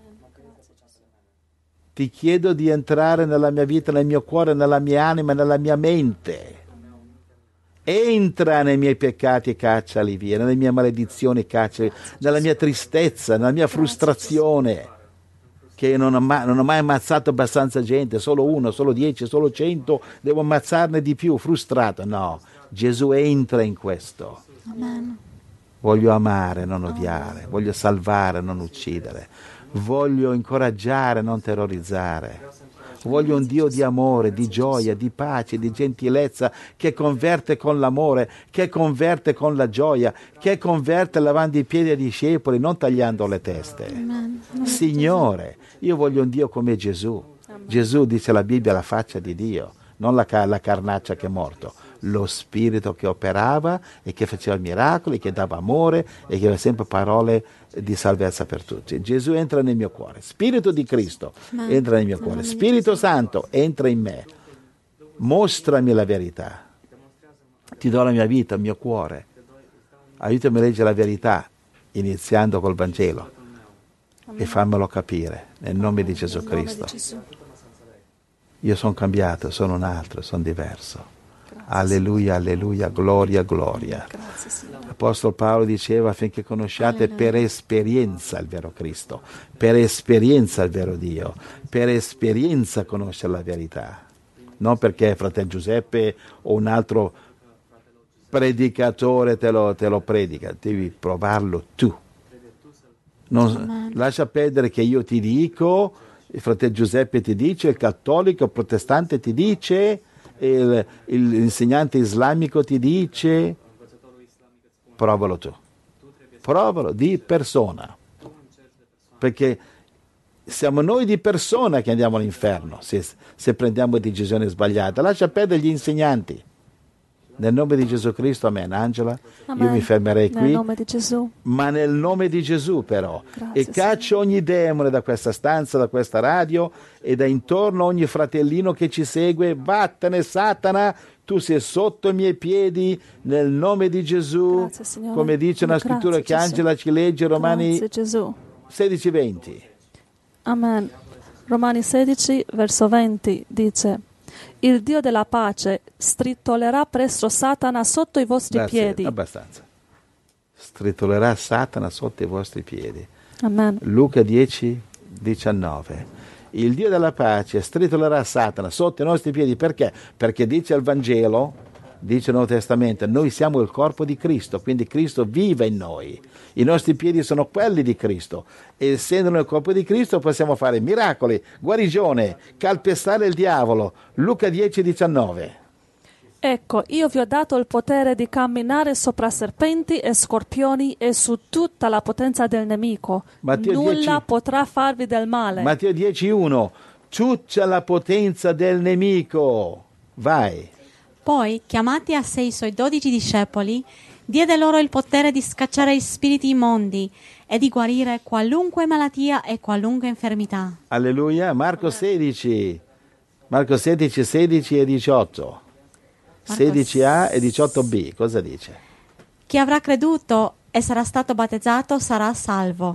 Speaker 2: Ti chiedo di entrare nella mia vita, nel mio cuore, nella mia anima, nella mia mente. Entra nei miei peccati e cacciali via, nelle mie maledizioni cacciali, nella mia tristezza, nella mia frustrazione, che non ho mai ammazzato abbastanza gente, solo 1, solo 10, solo 100, devo ammazzarne di più, frustrato. No, Gesù entra in questo.
Speaker 3: Amen.
Speaker 2: Voglio amare, non odiare, voglio salvare, non uccidere, voglio incoraggiare, non terrorizzare. Voglio un Dio di amore, di gioia, di pace, di gentilezza, che converte con l'amore, che converte con la gioia, che converte lavando i piedi ai discepoli, non tagliando le teste.
Speaker 3: Amen.
Speaker 2: Signore, io voglio un Dio come Gesù. Gesù, dice la Bibbia, la faccia di Dio, non la carnaccia che è morto. Lo Spirito che operava e che faceva miracoli, che dava amore e che aveva sempre parole di salvezza per tutti. Gesù entra nel mio cuore. Spirito di Cristo entra nel mio cuore. Spirito Santo entra in me. Mostrami la verità. Ti do la mia vita, il mio cuore. Aiutami a leggere la verità, iniziando col Vangelo. E fammelo capire, nel nome di Gesù Cristo. Io sono cambiato, sono un altro, sono diverso. Alleluia, alleluia, gloria, gloria. L'Apostolo Paolo diceva affinché conosciate per esperienza il vero Cristo, per esperienza il vero Dio, per esperienza conoscere la verità. Non perché fratello Giuseppe o un altro predicatore te lo predica, devi provarlo tu. Lascia perdere che io ti dico, il fratello Giuseppe ti dice, il cattolico, il protestante ti dice, l'insegnante islamico ti dice, provalo tu, provalo di persona, perché siamo noi di persona che andiamo all'inferno se prendiamo decisioni sbagliate. Lascia perdere gli insegnanti. Nel nome di Gesù Cristo, amen. Angela,
Speaker 1: Amen.
Speaker 2: Io mi fermerei qui.
Speaker 1: Nel nome di Gesù.
Speaker 2: Ma nel nome di Gesù però.
Speaker 1: Grazie,
Speaker 2: e caccio ogni demone da questa stanza, da questa radio e da intorno ogni fratellino che ci segue. Vattene Satana, tu sei sotto i miei piedi nel nome di Gesù.
Speaker 1: Grazie, Signore.
Speaker 2: Come dice una scrittura che
Speaker 1: Gesù.
Speaker 2: Angela ci legge, Romani
Speaker 1: Grazie, Gesù.
Speaker 2: 16:20.
Speaker 1: Amen. Romani 16, verso 20 dice: il Dio della pace stritolerà presto Satana sotto i vostri
Speaker 2: Grazie,
Speaker 1: piedi.
Speaker 2: abbastanza. Stritolerà Satana sotto i vostri piedi.
Speaker 1: Amen.
Speaker 2: Luca 10:19. Il Dio della pace stritolerà Satana sotto i nostri piedi. Perché? Perché dice il Vangelo, dice il Nuovo Testamento, noi siamo il corpo di Cristo, quindi Cristo vive in noi. I nostri piedi sono quelli di Cristo. E essendo nel corpo di Cristo possiamo fare miracoli, guarigione, calpestare il diavolo. Luca 10:19.
Speaker 1: Ecco, io vi ho dato il potere di camminare sopra serpenti e scorpioni e su tutta la potenza del nemico.
Speaker 2: Matteo
Speaker 1: Nulla
Speaker 2: 10.
Speaker 1: potrà farvi del male.
Speaker 2: Matteo 10:1. Tutta la potenza del nemico. Vai.
Speaker 3: Poi, chiamati a sé i suoi 12 discepoli, diede loro il potere di scacciare gli spiriti immondi e di guarire qualunque malattia e qualunque infermità.
Speaker 2: Alleluia. Marco 16. Marco 16, 16 e 18. 16a e 18b. Cosa dice?
Speaker 3: Chi avrà creduto e sarà stato battezzato sarà salvo.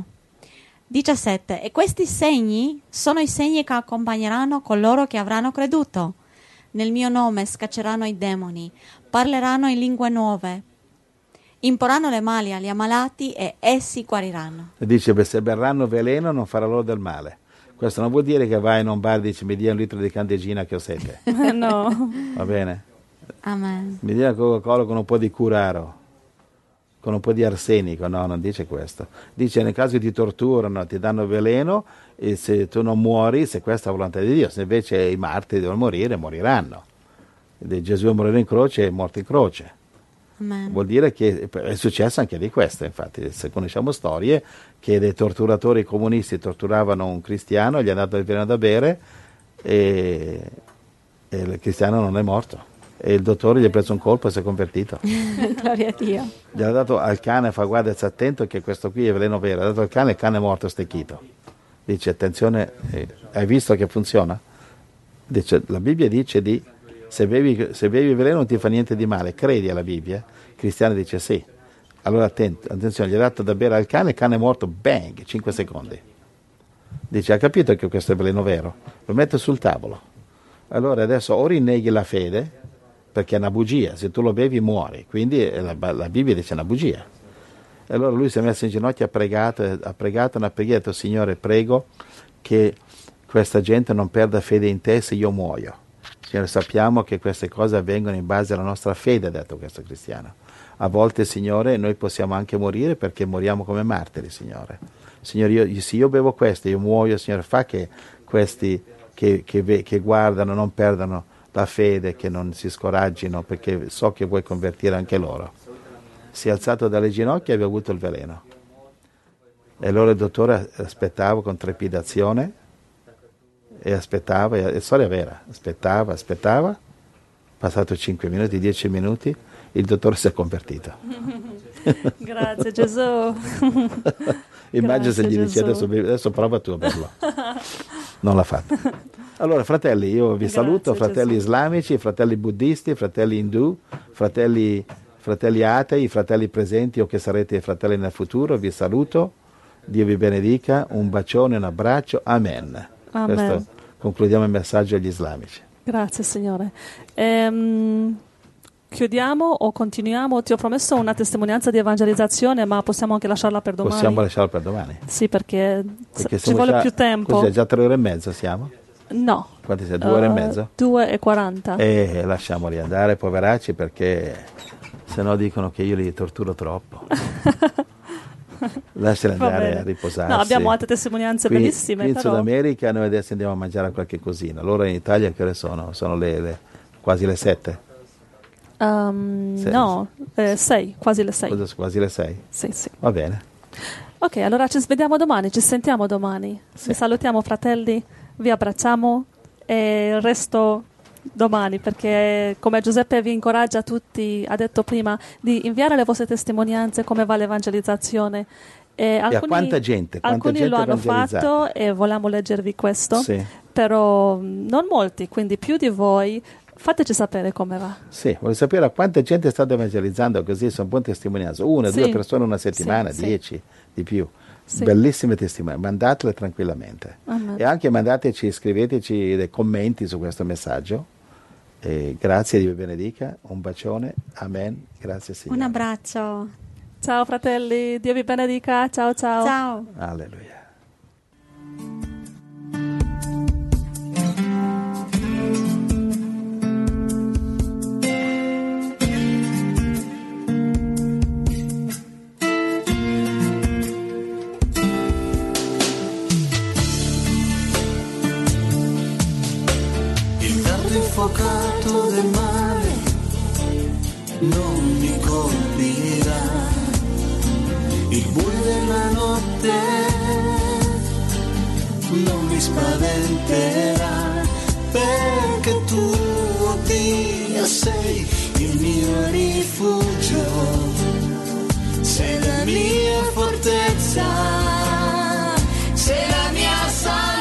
Speaker 3: 17. E questi segni sono i segni che accompagneranno coloro che avranno creduto. Nel mio nome scacceranno i demoni, parleranno in lingue nuove, imporranno le mani agli ammalati e essi guariranno.
Speaker 2: E dice, se berranno veleno non farà loro del male. Questo non vuol dire che vai in un bar e dici, mi dia un litro di candeggina che ho sete.
Speaker 1: No.
Speaker 2: Va bene?
Speaker 3: Amen.
Speaker 2: Mi dia Coca-Cola con un po' di curaro, con un po' di arsenico. No, non dice questo. Dice, nel caso ti torturano, ti danno veleno, e se tu non muori, se questa è la volontà di Dio. Se invece i martiri devono morire, moriranno. Gesù è morire in croce, è morto in croce.
Speaker 3: Amen.
Speaker 2: Vuol dire che è successo anche di questo, infatti, se conosciamo storie che dei torturatori comunisti torturavano un cristiano, gli hanno dato il veleno da bere e il cristiano non è morto. E il dottore gli ha preso un colpo e si è convertito.
Speaker 3: Gloria a Dio.
Speaker 2: Gli ha dato al cane, fa guarda, sta attento che questo qui è veleno vero. Ha dato al cane e il cane è morto stecchito. Dice, attenzione, hai visto che funziona? Dice, la Bibbia dice di se bevi veleno non ti fa niente di male, credi alla Bibbia? Il cristiano dice sì. Allora attenzione, gli ha dato da bere al cane, il cane è morto, bang, 5 secondi. Dice, ha capito che questo è veleno vero? Lo mette sul tavolo. Allora adesso o rinneghi la fede, perché è una bugia, se tu lo bevi muori, quindi la Bibbia dice una bugia. E allora lui si è messo in ginocchio, ha pregato una preghiera, ha detto, Signore, prego che questa gente non perda fede in te se io muoio. Signore, sappiamo che queste cose avvengono in base alla nostra fede, ha detto questo cristiano. A volte, Signore, noi possiamo anche morire perché moriamo come martiri, Signore. Signore, se io bevo questo, io muoio, Signore, fa che questi che guardano non perdano la fede, che non si scoraggino, perché so che vuoi convertire anche loro. Si è alzato dalle ginocchia e aveva avuto il veleno. E allora il dottore aspettava con trepidazione, e aspettava, è storia vera, aspettava, passato 5 minuti, 10 minuti, il dottore si è convertito.
Speaker 1: Grazie Gesù.
Speaker 2: Immagina se gli dice
Speaker 1: Gesù.
Speaker 2: adesso prova tu a berlo. Non l'ha fatto. Allora fratelli, io vi saluto, fratelli
Speaker 1: Gesù.
Speaker 2: islamici, fratelli buddisti, fratelli indù, fratelli atei, fratelli presenti o che sarete fratelli nel futuro, vi saluto, Dio vi benedica, un bacione, un abbraccio, amen.
Speaker 1: Amen.
Speaker 2: Questo concludiamo il messaggio agli islamici.
Speaker 1: Grazie Signore. Chiudiamo o continuiamo? Ti ho promesso una testimonianza di evangelizzazione, ma possiamo anche lasciarla per domani?
Speaker 2: Possiamo lasciarla per domani?
Speaker 1: Sì, perché ci
Speaker 2: siamo
Speaker 1: vuole
Speaker 2: già,
Speaker 1: più tempo.
Speaker 2: Cos'è, già 3 ore e mezza siamo?
Speaker 1: No.
Speaker 2: Quanti siamo? 2 ore e mezza?
Speaker 1: 2:40.
Speaker 2: Lasciamoli andare, poveracci, perché se no dicono che io li torturo troppo. Lasciali andare a riposarsi.
Speaker 1: No, abbiamo altre testimonianze bellissime.
Speaker 2: Qui in
Speaker 1: però...
Speaker 2: Sud America noi adesso andiamo a mangiare qualche cosina. Loro in Italia che ore sono? Sono quasi le 7?
Speaker 1: No, 6, quasi le 6.
Speaker 2: Quasi le 6?
Speaker 1: Sì, sì.
Speaker 2: Va bene.
Speaker 1: Ok, allora ci vediamo domani, ci sentiamo domani.
Speaker 2: Sì.
Speaker 1: Vi salutiamo fratelli, vi abbracciamo e il resto domani, perché come Giuseppe vi incoraggia tutti, ha detto prima, di inviare le vostre testimonianze come va l'evangelizzazione. E
Speaker 2: a quanta gente?
Speaker 1: Alcuni
Speaker 2: gente
Speaker 1: lo hanno fatto e volevamo leggervi questo,
Speaker 2: sì.
Speaker 1: Però non molti, quindi più di voi. Fateci sapere come va.
Speaker 2: Sì, voglio sapere a quanta gente state evangelizzando, così sono buone testimonianze. 1, 2 persone una settimana,
Speaker 1: sì,
Speaker 2: 10 di più.
Speaker 1: Sì.
Speaker 2: Bellissime testimonianze, mandatele tranquillamente.
Speaker 1: Amen.
Speaker 2: E anche mandateci, scriveteci dei commenti su questo messaggio. E grazie, Dio vi benedica. Un bacione, amen. Grazie Signore.
Speaker 3: Un abbraccio.
Speaker 1: Ciao fratelli, Dio vi benedica. Ciao ciao.
Speaker 3: Ciao.
Speaker 2: Alleluia.
Speaker 4: Infuocato del male non mi colpirà, il buio della notte non mi spaventerà, perché tu, oh Dio, sei il mio rifugio, sei la mia fortezza, sei la mia salvezza.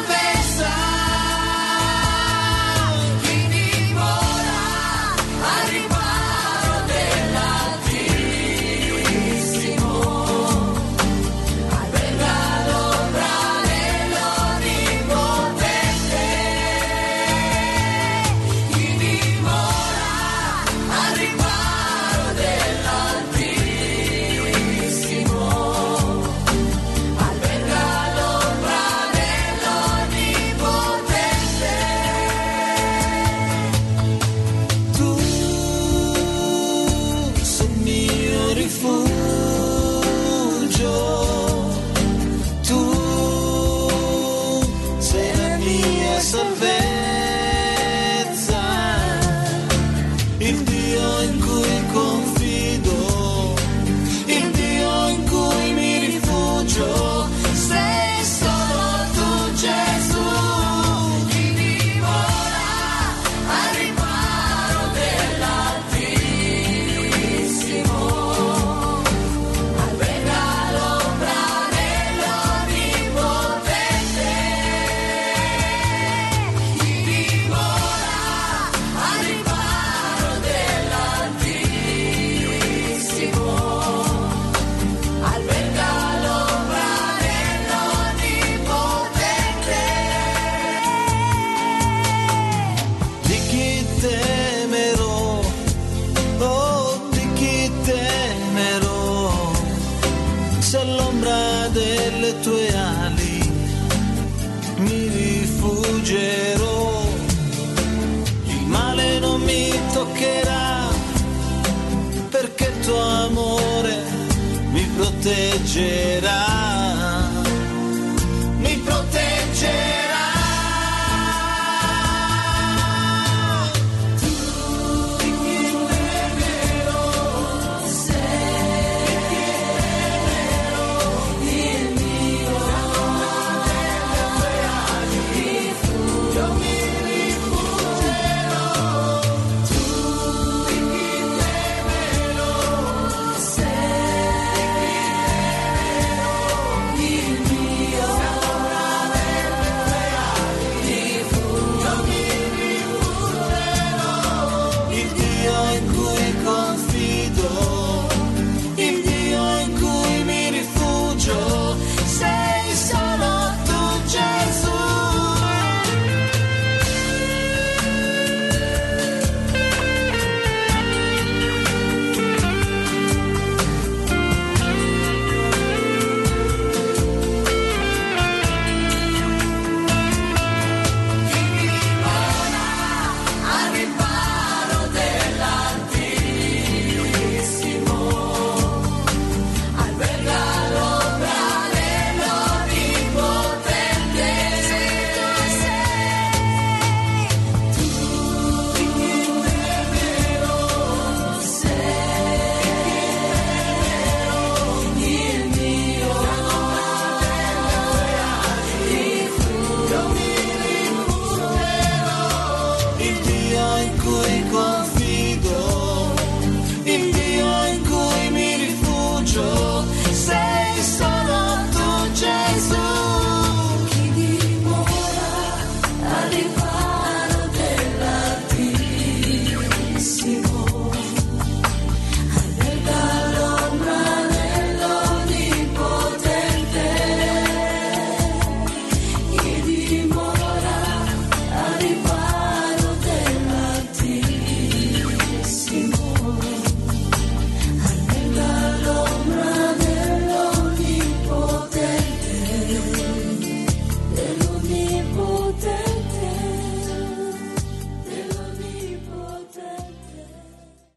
Speaker 4: proteggerà.